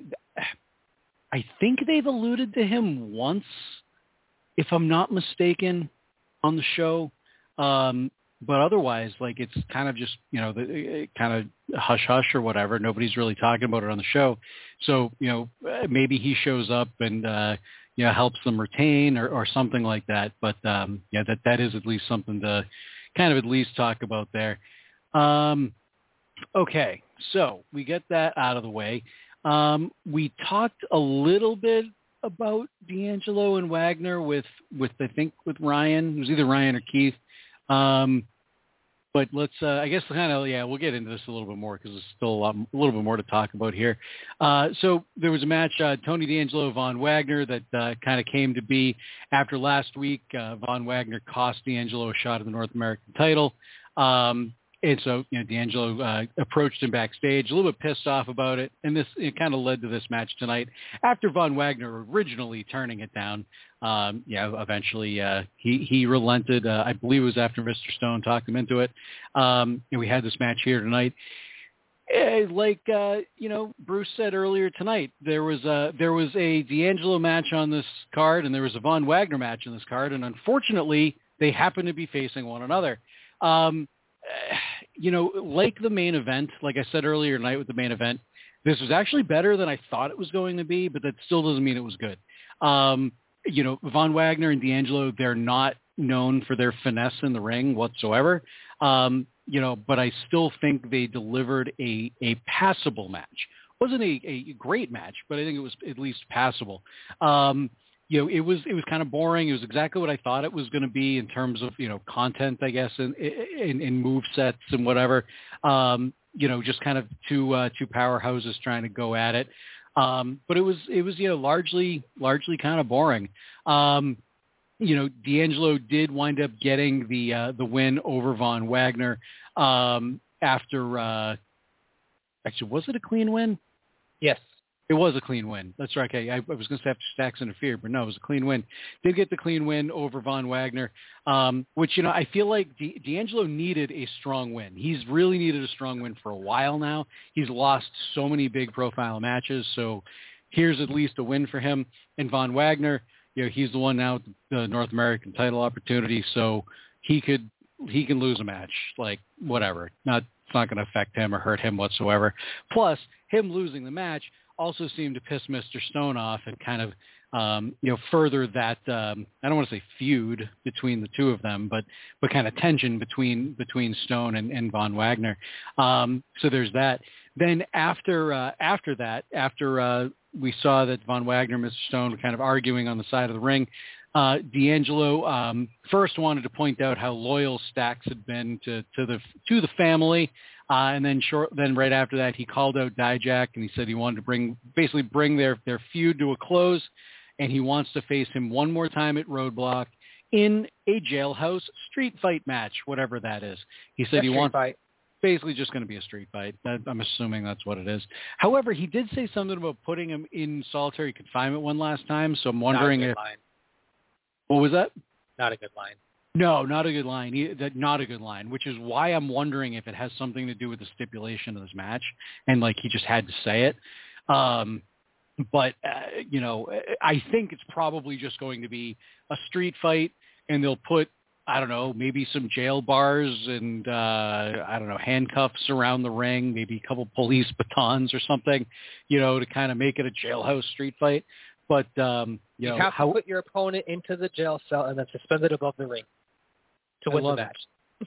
I think they've alluded to him once, if I'm not mistaken, on the show. Um, but otherwise, like, it's kind of just, you know, the kind of hush-hush or whatever. Nobody's really talking about it on the show. So, you know, maybe he shows up and, uh, you know, helps them retain or, or something like that. But, um, yeah, that, that is at least something to kind of at least talk about there. Um, okay, so we get that out of the way. Um, we talked a little bit about D'Angelo and Wagner with, with I think with Ryan. It was either Ryan or Keith. Um, but let's, uh, I guess kind of, yeah, we'll get into this a little bit more because there's still a lot, a little bit more to talk about here. Uh, so there was a match, uh, Tony D'Angelo, Von Wagner, that uh, kind of came to be after last week. Uh, Von Wagner cost D'Angelo a shot at the North American title. Um, and so, you know, D'Angelo uh, approached him backstage, a little bit pissed off about it, and this it kind of led to this match tonight. After Von Wagner originally turning it down, um, yeah, eventually uh, he he relented. Uh, I believe it was after Mister Stone talked him into it, um, and we had this match here tonight. Eh, Like uh, you know, Bruce said earlier tonight, there was a there was a D'Angelo match on this card, and there was a Von Wagner match on this card, and unfortunately, they happen to be facing one another. Um, you know, like the main event, like I said earlier tonight with the main event, this was actually better than I thought it was going to be, but that still doesn't mean it was good. Um, you know, Von Wagner and D'Angelo, they're not known for their finesse in the ring whatsoever. Um, you know, but I still think they delivered a, a passable match. Wasn't a, a great match, but I think it was at least passable. Um, you know, it was it was kind of boring. It was exactly what I thought it was going to be in terms of, you know, content, I guess, and in, in, in move sets and whatever. Um, you know, just kind of two uh, two powerhouses trying to go at it. Um, but it was it was you know largely largely kind of boring. Um, you know, D'Angelo did wind up getting the uh, the win over Von Wagner um, after. Uh, actually, was it a clean win? Yes. It was a clean win. That's right. Okay. I, I was going to say after Stacks interfered, but no, it was a clean win. Did get the clean win over Von Wagner, um, which, you know, I feel like D- D'Angelo needed a strong win. He's really needed a strong win for a while now. He's lost so many big profile matches. So here's at least a win for him. And Von Wagner, you know, he's the one now with the North American title opportunity. So he could, he can lose a match, like whatever. Not, it's not going to affect him or hurt him whatsoever. Plus him losing the match also seemed to piss Mister Stone off and kind of, um, you know, further that, um, I don't want to say feud between the two of them, but, but kind of tension between, between Stone and, and Von Wagner. Um, so there's that. Then after, uh, after that, after, uh, we saw that Von Wagner and Mister Stone were kind of arguing on the side of the ring, uh, D'Angelo, um, first wanted to point out how loyal Stacks had been to, to the, to the family. Uh, and then short, then right after that, he called out Dijak and he said he wanted to bring, basically bring their, their feud to a close. And he wants to face him one more time at Roadblock in a jailhouse street fight match, whatever that is. He said That's he wants fight. basically just going to be a street fight. That, I'm assuming that's what it is. However, he did say something about putting him in solitary confinement one last time. So I'm wondering Not a good if, line. what was that? Not a good line. No, not a good line. He, that not a good line, which is why I'm wondering if it has something to do with the stipulation of this match, and like he just had to say it. Um, but uh, you know, I think it's probably just going to be a street fight, and they'll put, I don't know, maybe some jail bars and uh, I don't know, handcuffs around the ring, maybe a couple police batons or something, you know, to kind of make it a jailhouse street fight. But um, you, you know, have how, to put your opponent into the jail cell and then suspend it above the ring to I win the love match.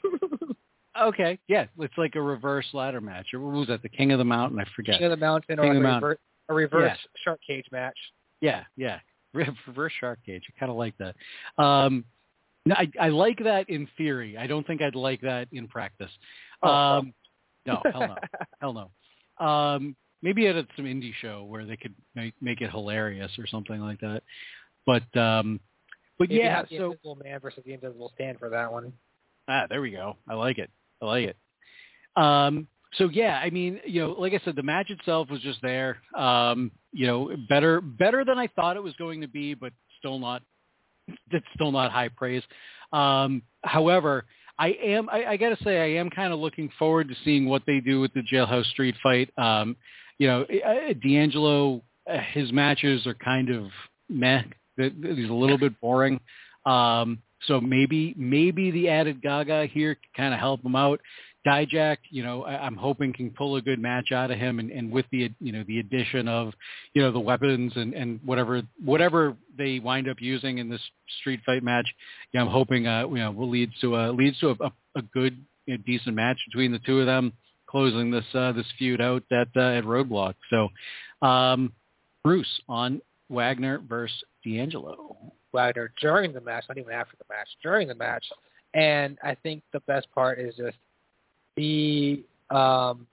Okay, yeah, it's like a reverse ladder match. Or what was that? The King of the Mountain? I forget. King of the Mountain, King or of like the a, Mountain. rever- a reverse Yeah. shark cage match. Yeah, yeah, reverse shark cage. I kind of like that. Um, no, I, I like that in theory. I don't think I'd like that in practice. Oh, um, no, hell no, hell no. Um, maybe at some indie show where they could make, make it hilarious or something like that. But um, but Maybe yeah, have the so Invisible Man versus the Invisible Stand for that one. ah, there we go. I like it. I like it. Um, so yeah, I mean, you know, like I said, the match itself was just there. Um, you know, better better than I thought it was going to be, but still not. It's still not high praise. Um, however, I am. I, I got to say, I am kind of looking forward to seeing what they do with the Jailhouse Street fight. Um, you know, D'Angelo, his matches are kind of meh. He's a little bit boring. Um, so maybe maybe the added Gaga here can kind of help him out. Dijak, you know, I, I'm hoping can pull a good match out of him, and, and with the you know the addition of you know the weapons and, and whatever whatever they wind up using in this street fight match, you know, I'm hoping uh, you know will lead to a leads to a, a, a good you know, decent match between the two of them, closing this uh, this feud out at uh, at Roadblock. So, um, Bruce on Wagner versus D'Angelo. Wagner during the match, not even after the match, during the match. And I think the best part is just the, um,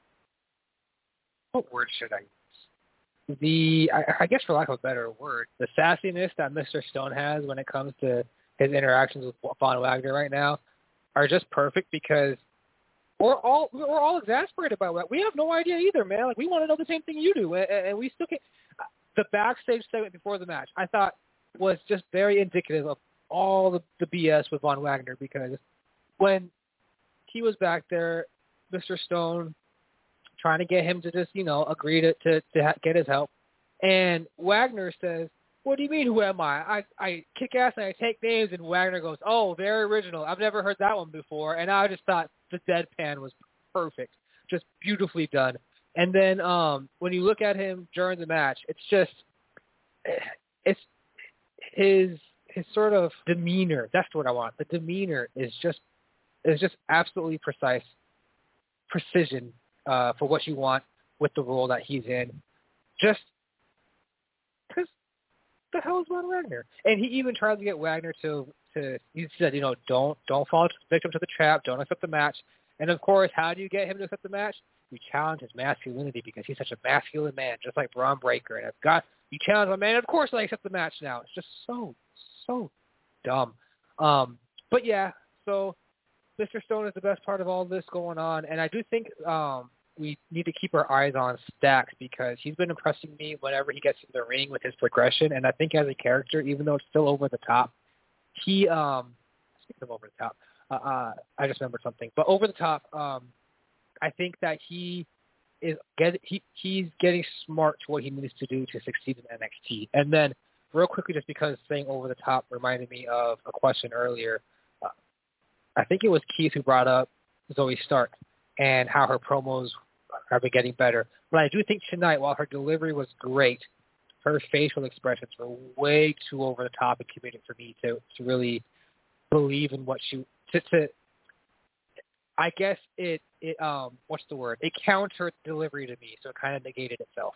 what word should I use? The, I, I guess for lack of a better word, the sassiness that Mister Stone has when it comes to his interactions with Von Wagner right now are just perfect because we're all we're all exasperated by that. We have no idea either, man. Like we want to know the same thing you do, and, and we still can't. The backstage segment before the match, I thought, was just very indicative of all the, the B S with Von Wagner, because when he was back there, Mister Stone trying to get him to just, you know, agree to, to, to ha- get his help. And Wagner says, what do you mean, who am I? I, I kick ass and I take names. And Wagner goes, oh, very original. I've never heard that one before. And I just thought the deadpan was perfect, just beautifully done. And then um, when you look at him during the match, it's just, it's his his sort of demeanor. That's what I want. The demeanor is just is just absolutely precise, precision uh, for what you want with the role that he's in. Just because the hell is Von Wagner? And he even tries to get Wagner to to. He said, you know, don't don't fall victim to the trap. Don't accept the match. And of course, how do you get him to accept the match? You challenge his masculinity, because he's such a masculine man, just like Braun Breaker. And I've got you challenge my man. Of course, I accept the match now. It's just so so dumb. Um, but yeah, so Mister Stone is the best part of all this going on, and I do think um, we need to keep our eyes on Stacks, because he's been impressing me whenever he gets in the ring with his progression. And I think as a character, even though it's still over the top, he um, speaking of over the top, uh, uh, I just remembered something. But over the top, um, I think that he is get he he's getting smart to what he needs to do to succeed in N X T. And then, real quickly, just because saying over the top reminded me of a question earlier. Uh, I think it was Keith who brought up Zoe Stark and how her promos have been getting better. But I do think tonight, while her delivery was great, her facial expressions were way too over the top and comedic for me to to really believe in what she to. to I guess it, it um what's the word? It countered delivery to me, so it kind of negated itself.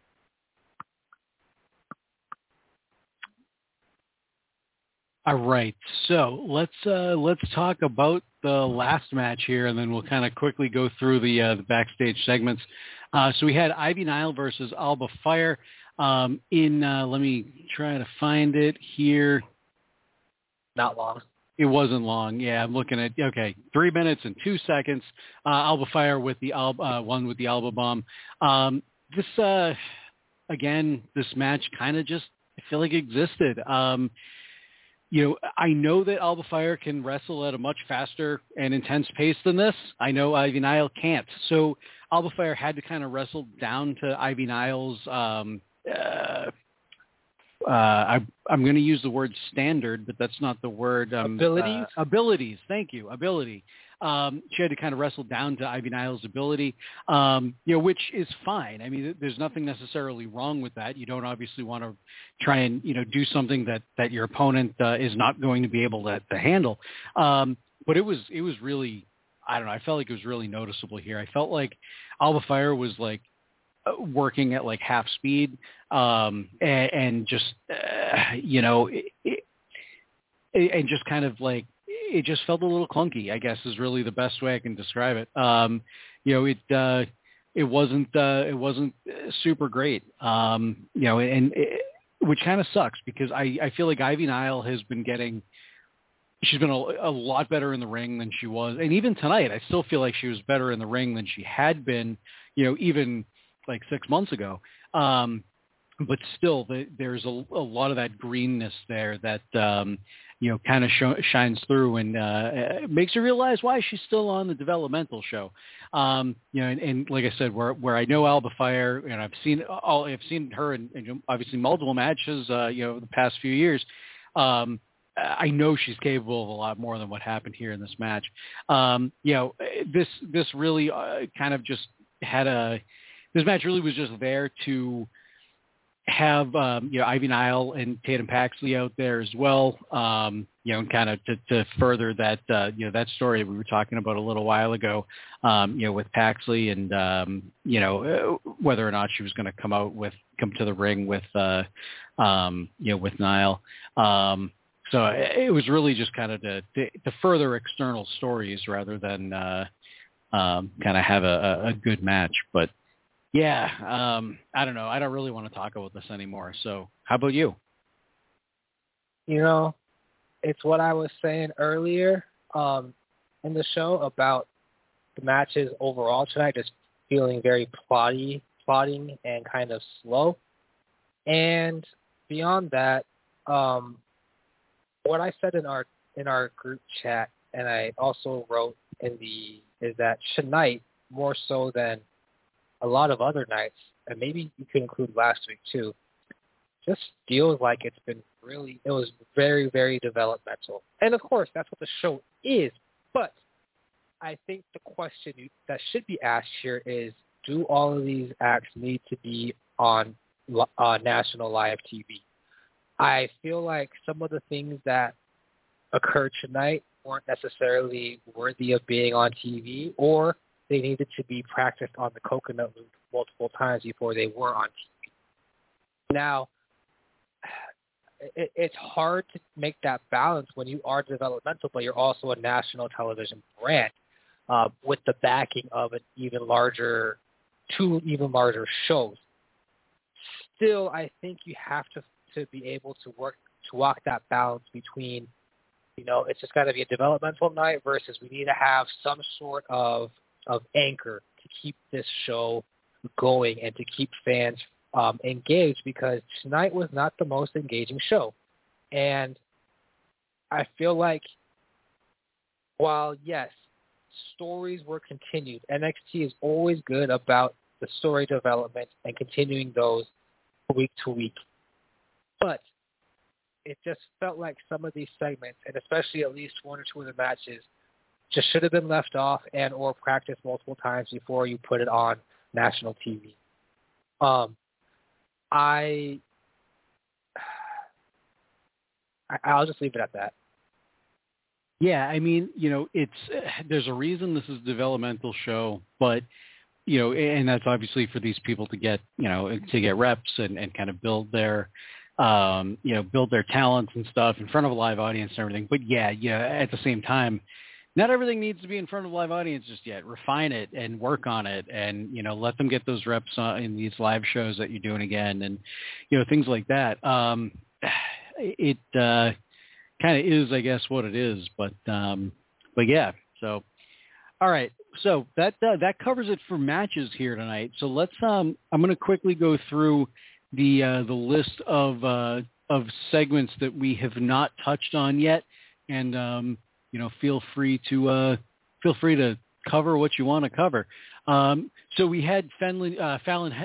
All right, so let's uh, let's talk about the last match here, and then we'll kind of quickly go through the uh, the backstage segments. Uh, so we had Ivy Nile versus Alba Fire. Um, in uh, let me try to find it here. Not long. It wasn't long. Yeah, I'm looking at, okay, three minutes and two seconds. Uh, Alba Fire with the Alba, uh, one with the Alba Bomb. Um, this, uh, again, this match kind of just, I feel like existed. Um, you know, I know that Alba Fire can wrestle at a much faster and intense pace than this. I know Ivy Nile can't. So Alba Fire had to kind of wrestle down to Ivy Nile's, um, uh, Uh, I, I'm going to use the word standard, but that's not the word. Um, abilities? Uh, abilities. Thank you. Ability. Um, she had to kind of wrestle down to Ivy Nile's ability, um, you know, which is fine. I mean, there's nothing necessarily wrong with that. You don't obviously want to try and, you know, do something that, that your opponent uh, is not going to be able to, to handle. Um, but it was, it was really, I don't know. I felt like it was really noticeable here. I felt like Alba Fire was like, working at like half speed, um, and, and just, uh, you know, it, it, and just kind of like, it just felt a little clunky, I guess is really the best way I can describe it. Um, you know, it, uh, it wasn't, uh, it wasn't super great, um, you know, and it, which kind of sucks, because I, I feel like Ivy Nile has been getting, she's been a, a lot better in the ring than she was. And even tonight, I still feel like she was better in the ring than she had been, you know, even like six months ago. Um, but still the, there's a, a lot of that greenness there that, um, you know, kind of sh- shines through and uh, makes you realize why she's still on the developmental show. Um, you know, and, and like I said, where, where I know Alba Fire, and I've seen all, I've seen her in, in obviously multiple matches, uh, you know, the past few years. Um, I know she's capable of a lot more than what happened here in this match. Um, you know, this, this really uh, kind of just had a, This match really was just there to have, um, you know, Ivy Nile and Tatum Paxley out there as well, um, you know, and kind of to, to further that, uh, you know, that story we were talking about a little while ago, um, you know, with Paxley and, um, you know, whether or not she was going to come out with, come to the ring with, uh, um, you know, with Nile. Um, so it was really just kind of to, to, to further external stories rather than uh, um, kind of have a, a good match. But, yeah, um, I don't know. I don't really want to talk about this anymore. So how about you? You know, it's what I was saying earlier um, in the show about the matches overall tonight just feeling very plotty, plotting and kind of slow. And beyond that, um, what I said in our in our group chat, and I also wrote in the, is that tonight, more so than a lot of other nights, and maybe you could include last week too, just feels like it's been really, it was very, very developmental. And of course, that's what the show is. But I think the question that should be asked here is, do all of these acts need to be on uh, national live T V? I feel like some of the things that occurred tonight weren't necessarily worthy of being on T V, or they needed to be practiced on the coconut loop multiple times before they were on T V. Now, it, it's hard to make that balance when you are developmental, but you're also a national television brand uh, with the backing of an even larger, two even larger shows. Still, I think you have to to be able to work to walk that balance between, you know, it's just got to be a developmental night versus we need to have some sort of of anchor to keep this show going and to keep fans um, engaged, because tonight was not the most engaging show. And I feel like while, yes, stories were continued, N X T is always good about the story development and continuing those week to week. But it just felt like some of these segments, and especially at least one or two of the matches, just should have been left off and or practiced multiple times before you put it on national T V. Um, I, I'll just leave it at that. Yeah, I mean, you know, it's there's a reason this is a developmental show, but you know, and that's obviously for these people to get, you know, to get reps and, and kind of build their, um, you know, build their talents and stuff in front of a live audience and everything. But yeah, yeah, at the same time, not everything needs to be in front of a live audience just yet. Refine it and work on it, and, you know, let them get those reps on, in these live shows that you're doing again, and, you know, things like that. Um, it uh, kind of is, I guess, what it is. But, um, but yeah, so. All right, so that uh, that covers it for matches here tonight. So let's. Um, I'm going to quickly go through the uh, the list of uh, of segments that we have not touched on yet, and um, you know, feel free to uh, feel free to cover what you want to cover. Um, so we had Fenley, uh, Fallon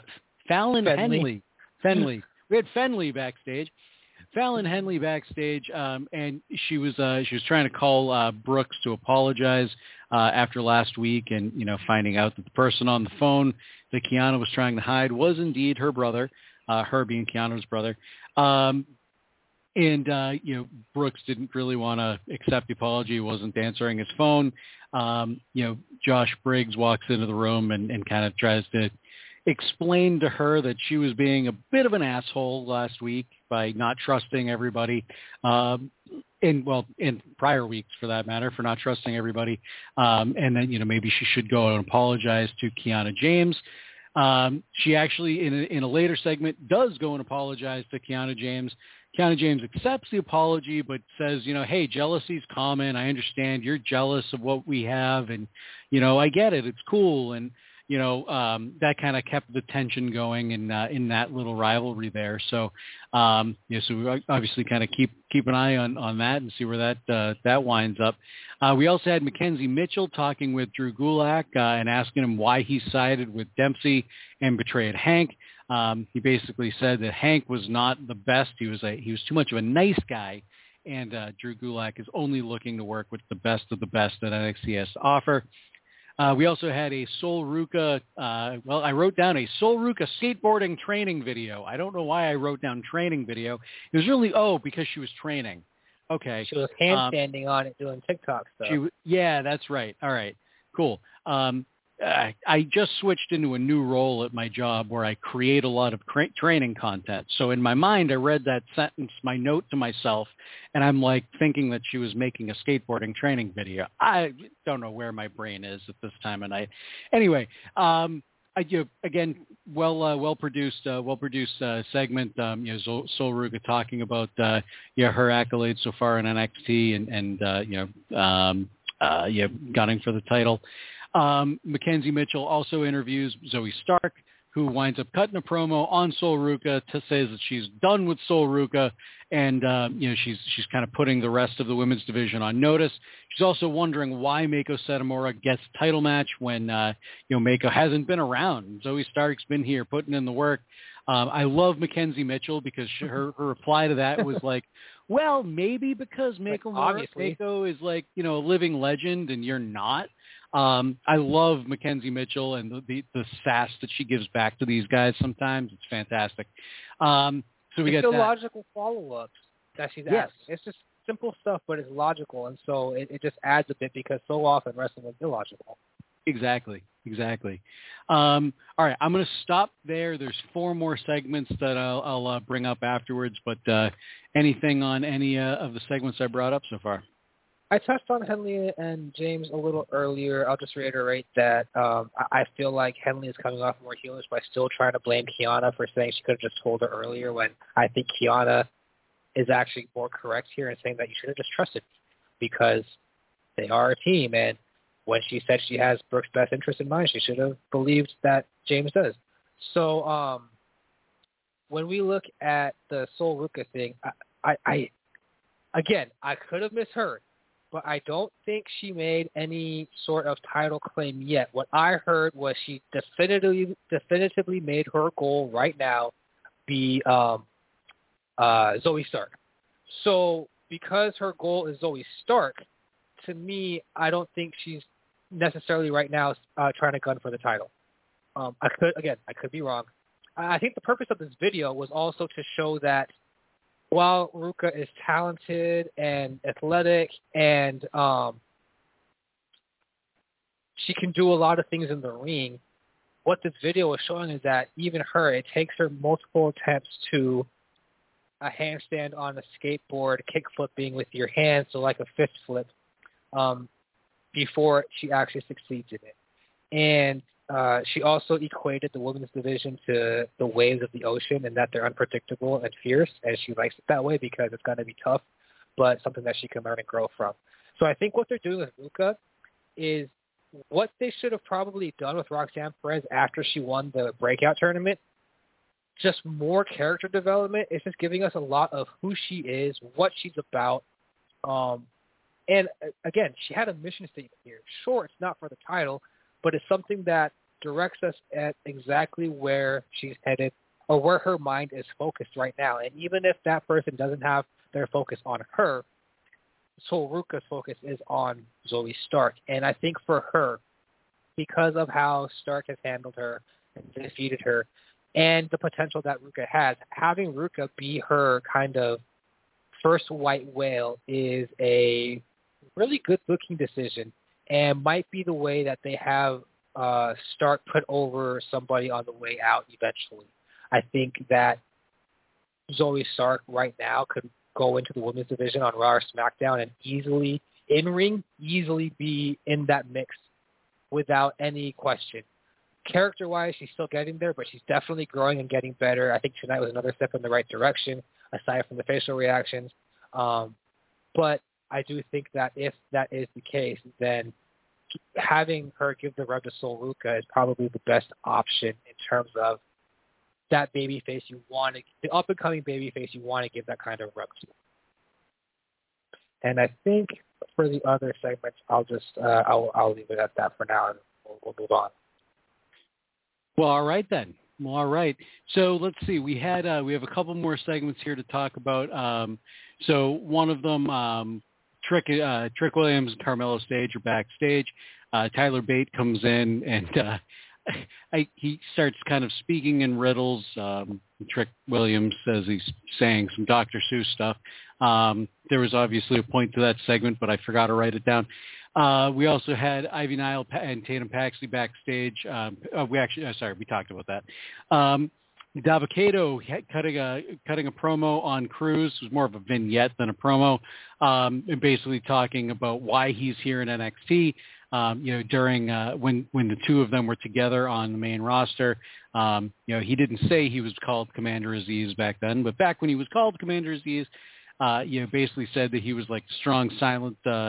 Fallon Henley Fenley. We had Fenley backstage. Fallon Henley backstage, um, and she was uh, she was trying to call uh, Brooks to apologize uh, after last week, and you know, finding out that the person on the phone that Kiana was trying to hide was indeed her brother, uh, her being Kiana's brother, um, and uh, you know, Brooks didn't really want to accept the apology. He wasn't answering his phone. Um, you know, Josh Briggs walks into the room and, and kind of tries to explained to her that she was being a bit of an asshole last week by not trusting everybody, um, in well, in prior weeks for that matter, for not trusting everybody, um, and then, you know, maybe she should go and apologize to Kiana James. Um, she actually, in a, in a later segment, does go and apologize to Kiana James. Kiana James accepts the apology, but says, you know, hey, jealousy's common. I understand you're jealous of what we have, and, you know, I get it. It's cool. And, you know, um, that kind of kept the tension going in uh, in that little rivalry there. So, um, yeah, so we obviously kind of keep keep an eye on, on that and see where that uh, that winds up. Uh, we also had Mackenzie Mitchell talking with Drew Gulak uh, and asking him why he sided with Dempsey and betrayed Hank. Um, he basically said that Hank was not the best. He was a he was too much of a nice guy, and uh, Drew Gulak is only looking to work with the best of the best that N X T has to offer. Uh, we also had a Sol Ruka, uh, well, I wrote down a Sol Ruka skateboarding training video. I don't know why I wrote down training video. It was really, oh, because she was training. Okay. She was handstanding um, on it doing TikTok stuff. She, yeah, that's right. All right, cool. Um, I, I just switched into a new role at my job where I create a lot of cra- training content. So in my mind, I read that sentence, my note to myself, and I'm like thinking that she was making a skateboarding training video. I don't know where my brain is at this time of night. Anyway, um, I, you know, again, well, uh, well produced, uh, well produced uh, segment. Um, you know, Sol, Sol Ruka talking about uh, you know, her accolades so far in N X T and and uh, you know, um, uh, you know, gunning for the title. Um, Mackenzie Mitchell also interviews Zoe Stark, who winds up cutting a promo on Sol Ruca to say that she's done with Sol Ruca, and uh, you know she's she's kind of putting the rest of the women's division on notice. She's also wondering why Mako Satomura gets a title match when uh, you know Mako hasn't been around. Zoe Stark's been here putting in the work. Um, I love Mackenzie Mitchell because she, her her reply to that was like, well, maybe because Mako like, Mako is like you know a living legend and you're not. Um, I love Mackenzie Mitchell and the, the, the sass that she gives back to these guys sometimes. It's fantastic. Um, so we it's got the that. logical follow-ups that she's Yes. asking. It's just simple stuff, but it's logical, and so it, it just adds a bit because so often wrestling is illogical. Exactly, exactly. Um, all right, I'm going to stop there. There's four more segments that I'll, I'll uh, bring up afterwards, but uh, anything on any uh, of the segments I brought up so far? I touched on Henley and James a little earlier. I'll just reiterate that um, I, I feel like Henley is coming off more heelish by still trying to blame Kiana for saying she could have just told her earlier, when I think Kiana is actually more correct here in saying that you should have just trusted me because they are a team. And when she said she has Brooke's best interest in mind, she should have believed that James does. So um, when we look at the Sol Ruca thing, I, I, I again, I could have misheard, but I don't think she made any sort of title claim yet. What I heard was she definitively definitively made her goal right now be um, uh, Zoe Stark. So because her goal is Zoe Stark, to me, I don't think she's necessarily right now uh, trying to gun for the title. Um, I could, again, I could be wrong. I think the purpose of this video was also to show that while Ruca is talented and athletic and um, she can do a lot of things in the ring, what this video is showing is that even her, it takes her multiple attempts to a handstand on a skateboard, kick flipping with your hands, so like a fist flip, um, before she actually succeeds in it. And uh, she also equated the women's division to the waves of the ocean and that they're unpredictable and fierce, and she likes it that way because it's going to be tough, but something that she can learn and grow from. So I think what they're doing with Ruca is what they should have probably done with Roxanne Perez after she won the breakout tournament. Just more character development. It's just giving us a lot of who she is, what she's about. Um, and again, she had a mission statement here. Sure, it's not for the title, but it's something that directs us at exactly where she's headed or where her mind is focused right now. And even if that person doesn't have their focus on her, Sol Ruca's focus is on Zoe Stark. And I think for her, because of how Stark has handled her and defeated her, and the potential that Ruca has, having Ruca be her kind of first white whale is a really good-looking decision and might be the way that they have uh, Stark put over somebody on the way out eventually. I think that Zoe Stark right now could go into the women's division on Raw or SmackDown and easily, in-ring, easily be in that mix without any question. Character-wise, she's still getting there, but she's definitely growing and getting better. I think tonight was another step in the right direction, aside from the facial reactions. Um, but I do think that if that is the case, then having her give the rub to Sol Ruca is probably the best option in terms of that babyface you want to, the up-and-coming babyface you want to give that kind of rub to. And I think for the other segments, I'll just uh, I'll I'll leave it at that for now, and we'll, we'll move on. Well, all right then. Well, all right. So let's see. We had uh, we have a couple more segments here to talk about. Um, so one of them, um, Trick uh, Trick Williams and Carmelo Stage are backstage. Uh, Tyler Bate comes in and uh, I, he starts kind of speaking in riddles. Um, Trick Williams says he's saying some Doctor Seuss stuff. Um, there was obviously a point to that segment, but I forgot to write it down. Uh, we also had Ivy Nile and Tatum Paxley backstage. Um, uh, we actually, uh, sorry, we talked about that. Um, Davocado cutting a cutting a promo on Cruz. It was more of a vignette than a promo, um, and basically talking about why he's here in N X T. Um, you know, during uh, when when the two of them were together on the main roster, um, you know, he didn't say he was called Commander Aziz back then, but back when he was called Commander Aziz, uh, you know, basically said that he was like strong, silent. Uh,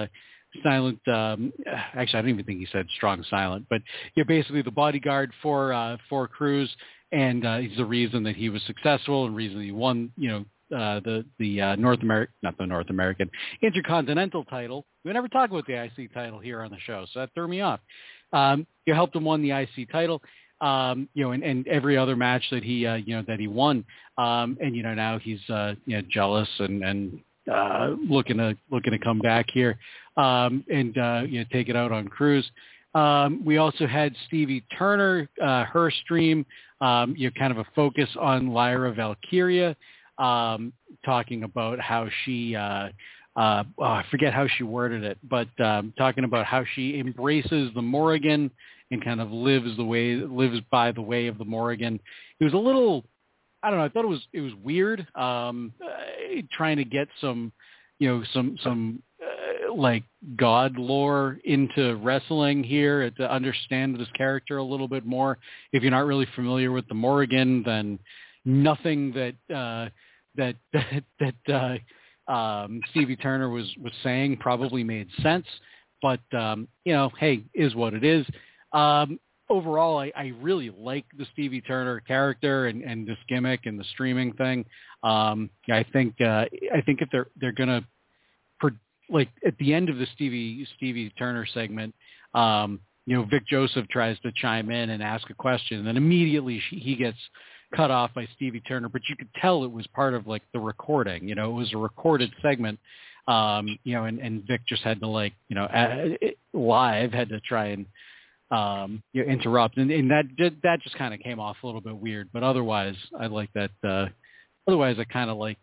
silent. Um, actually, I don't even think he said strong silent, but yeah, basically the bodyguard for uh, for Cruz, and uh, he's the reason that he was successful and reason he won. You know. Uh, the the uh, North American, not the North American, Intercontinental title. We never talk about the I C title here on the show, so that threw me off. Um, you helped him win the I C title, um, you know, and, and every other match that he, uh, you know, that he won, um, and you know now he's uh, you know jealous and and uh, looking to looking to come back here um, and uh, you know take it out on Cruz. Um, we also had Stevie Turner, uh, her stream, um, you know, kind of a focus on Lyra Valkyria. Um, talking about how she, uh, uh, oh, I forget how she worded it, but um, talking about how she embraces the Morrigan and kind of lives the way, lives by the way of the Morrigan. It was a little, I don't know, I thought it was, it was weird, um, uh, trying to get some, you know, some, some uh, like God lore into wrestling here to understand this character a little bit more. If you're not really familiar with the Morrigan, then nothing that, uh, that that, that uh, um, Stevie Turner was, was saying probably made sense, but um, you know, hey, is what it is. Um, overall, I, I really like the Stevie Turner character and, and this gimmick and the streaming thing. Um, I think uh, I think if they're they're gonna, per, like at the end of the Stevie Stevie Turner segment, um, you know, Vic Joseph tries to chime in and ask a question, and then immediately she, he gets cut off by Stevie Turner, but you could tell it was part of like the recording, you know, it was a recorded segment, um, you know, and, and Vic just had to like, you know, uh, live had to try and, um, you know, interrupt. And, and that, that just kind of came off a little bit weird, but otherwise I like that. Uh, otherwise I kind of liked,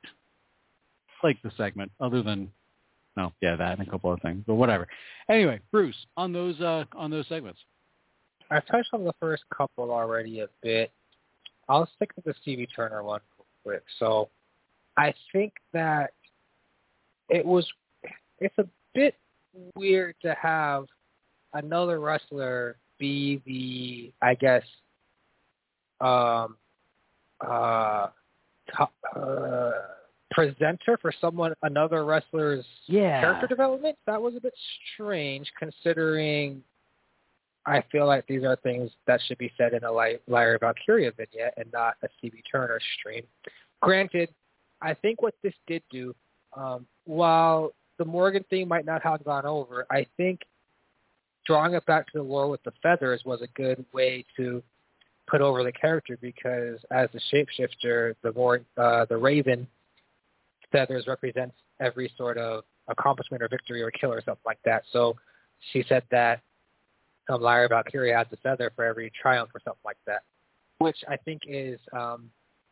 liked the segment other than, no, yeah, that and a couple of things, but whatever. Anyway, Bruce, on those, uh, on those segments. I've touched on the first couple already a bit. I'll stick with the Stevie Turner one real quick. So I think that it was, it's a bit weird to have another wrestler be the, I guess, um, uh, top, uh, presenter for someone, another wrestler's yeah. character development. That was a bit strange considering I feel like these are things that should be said in a Lyra Valkyria vignette and not a Stevie Turner stream. Granted, I think what this did do, um, while the Morgan thing might not have gone over, I think drawing it back to the lore with the feathers was a good way to put over the character because as the shapeshifter, the more uh, the Raven feathers represents every sort of accomplishment or victory or kill or something like that. So she said that Um, Lyra Valkyria adds a feather for every triumph or something like that, which I think is, um,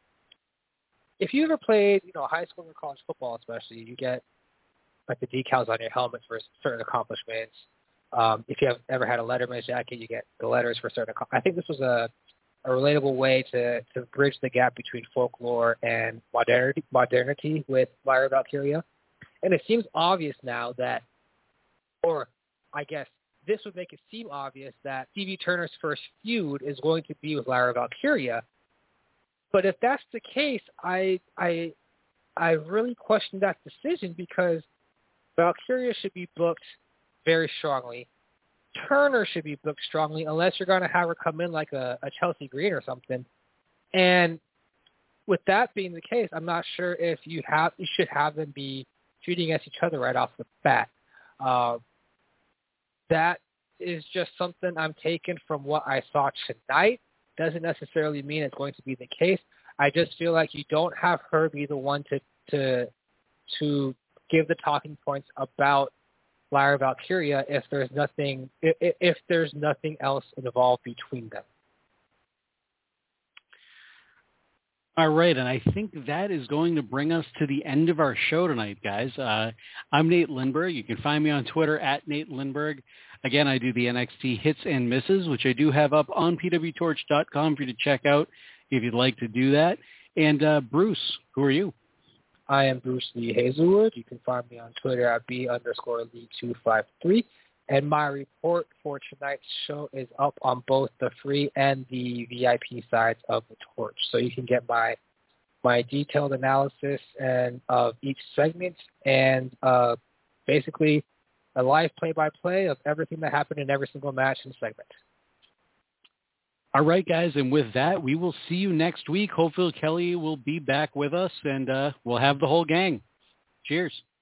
if you ever played, you know, high school or college football especially, you get like the decals on your helmet for certain accomplishments. Um, if you have ever had a Letterman's jacket, you get the letters for certain accomplishments. I think this was a, a relatable way to, to bridge the gap between folklore and modernity, modernity with Lyra Valkyria. And it seems obvious now that, or I guess, this would make it seem obvious that Stevie Turner's first feud is going to be with Lyra Valkyria. But if that's the case, I I I really question that decision because Valkyria should be booked very strongly. Turner should be booked strongly unless you're going to have her come in like a, a Chelsea Green or something. And with that being the case, I'm not sure if you have you should have them be shooting against each other right off the bat. Uh, That is just something I'm taking from what I saw tonight. Doesn't necessarily mean it's going to be the case. I just feel like you don't have her be the one to to to give the talking points about Lyra Valkyria if there's nothing if, if there's nothing else involved between them. All right, and I think that is going to bring us to the end of our show tonight, guys. Uh, I'm Nate Lindberg. You can find me on Twitter at Nate Lindberg. Again, I do the N X T Hits and Misses, which I do have up on P W torch dot com for you to check out if you'd like to do that. And uh, Bruce, who are you? I am Bruce Lee Hazelwood. You can find me on Twitter at B underscore Lee two five three. And my report for tonight's show is up on both the free and the V I P sides of the Torch. So you can get my my detailed analysis and of each segment and uh, basically a live play-by-play of everything that happened in every single match and segment. All right, guys, and with that, we will see you next week. Hopefully Kelly will be back with us, and uh, we'll have the whole gang. Cheers.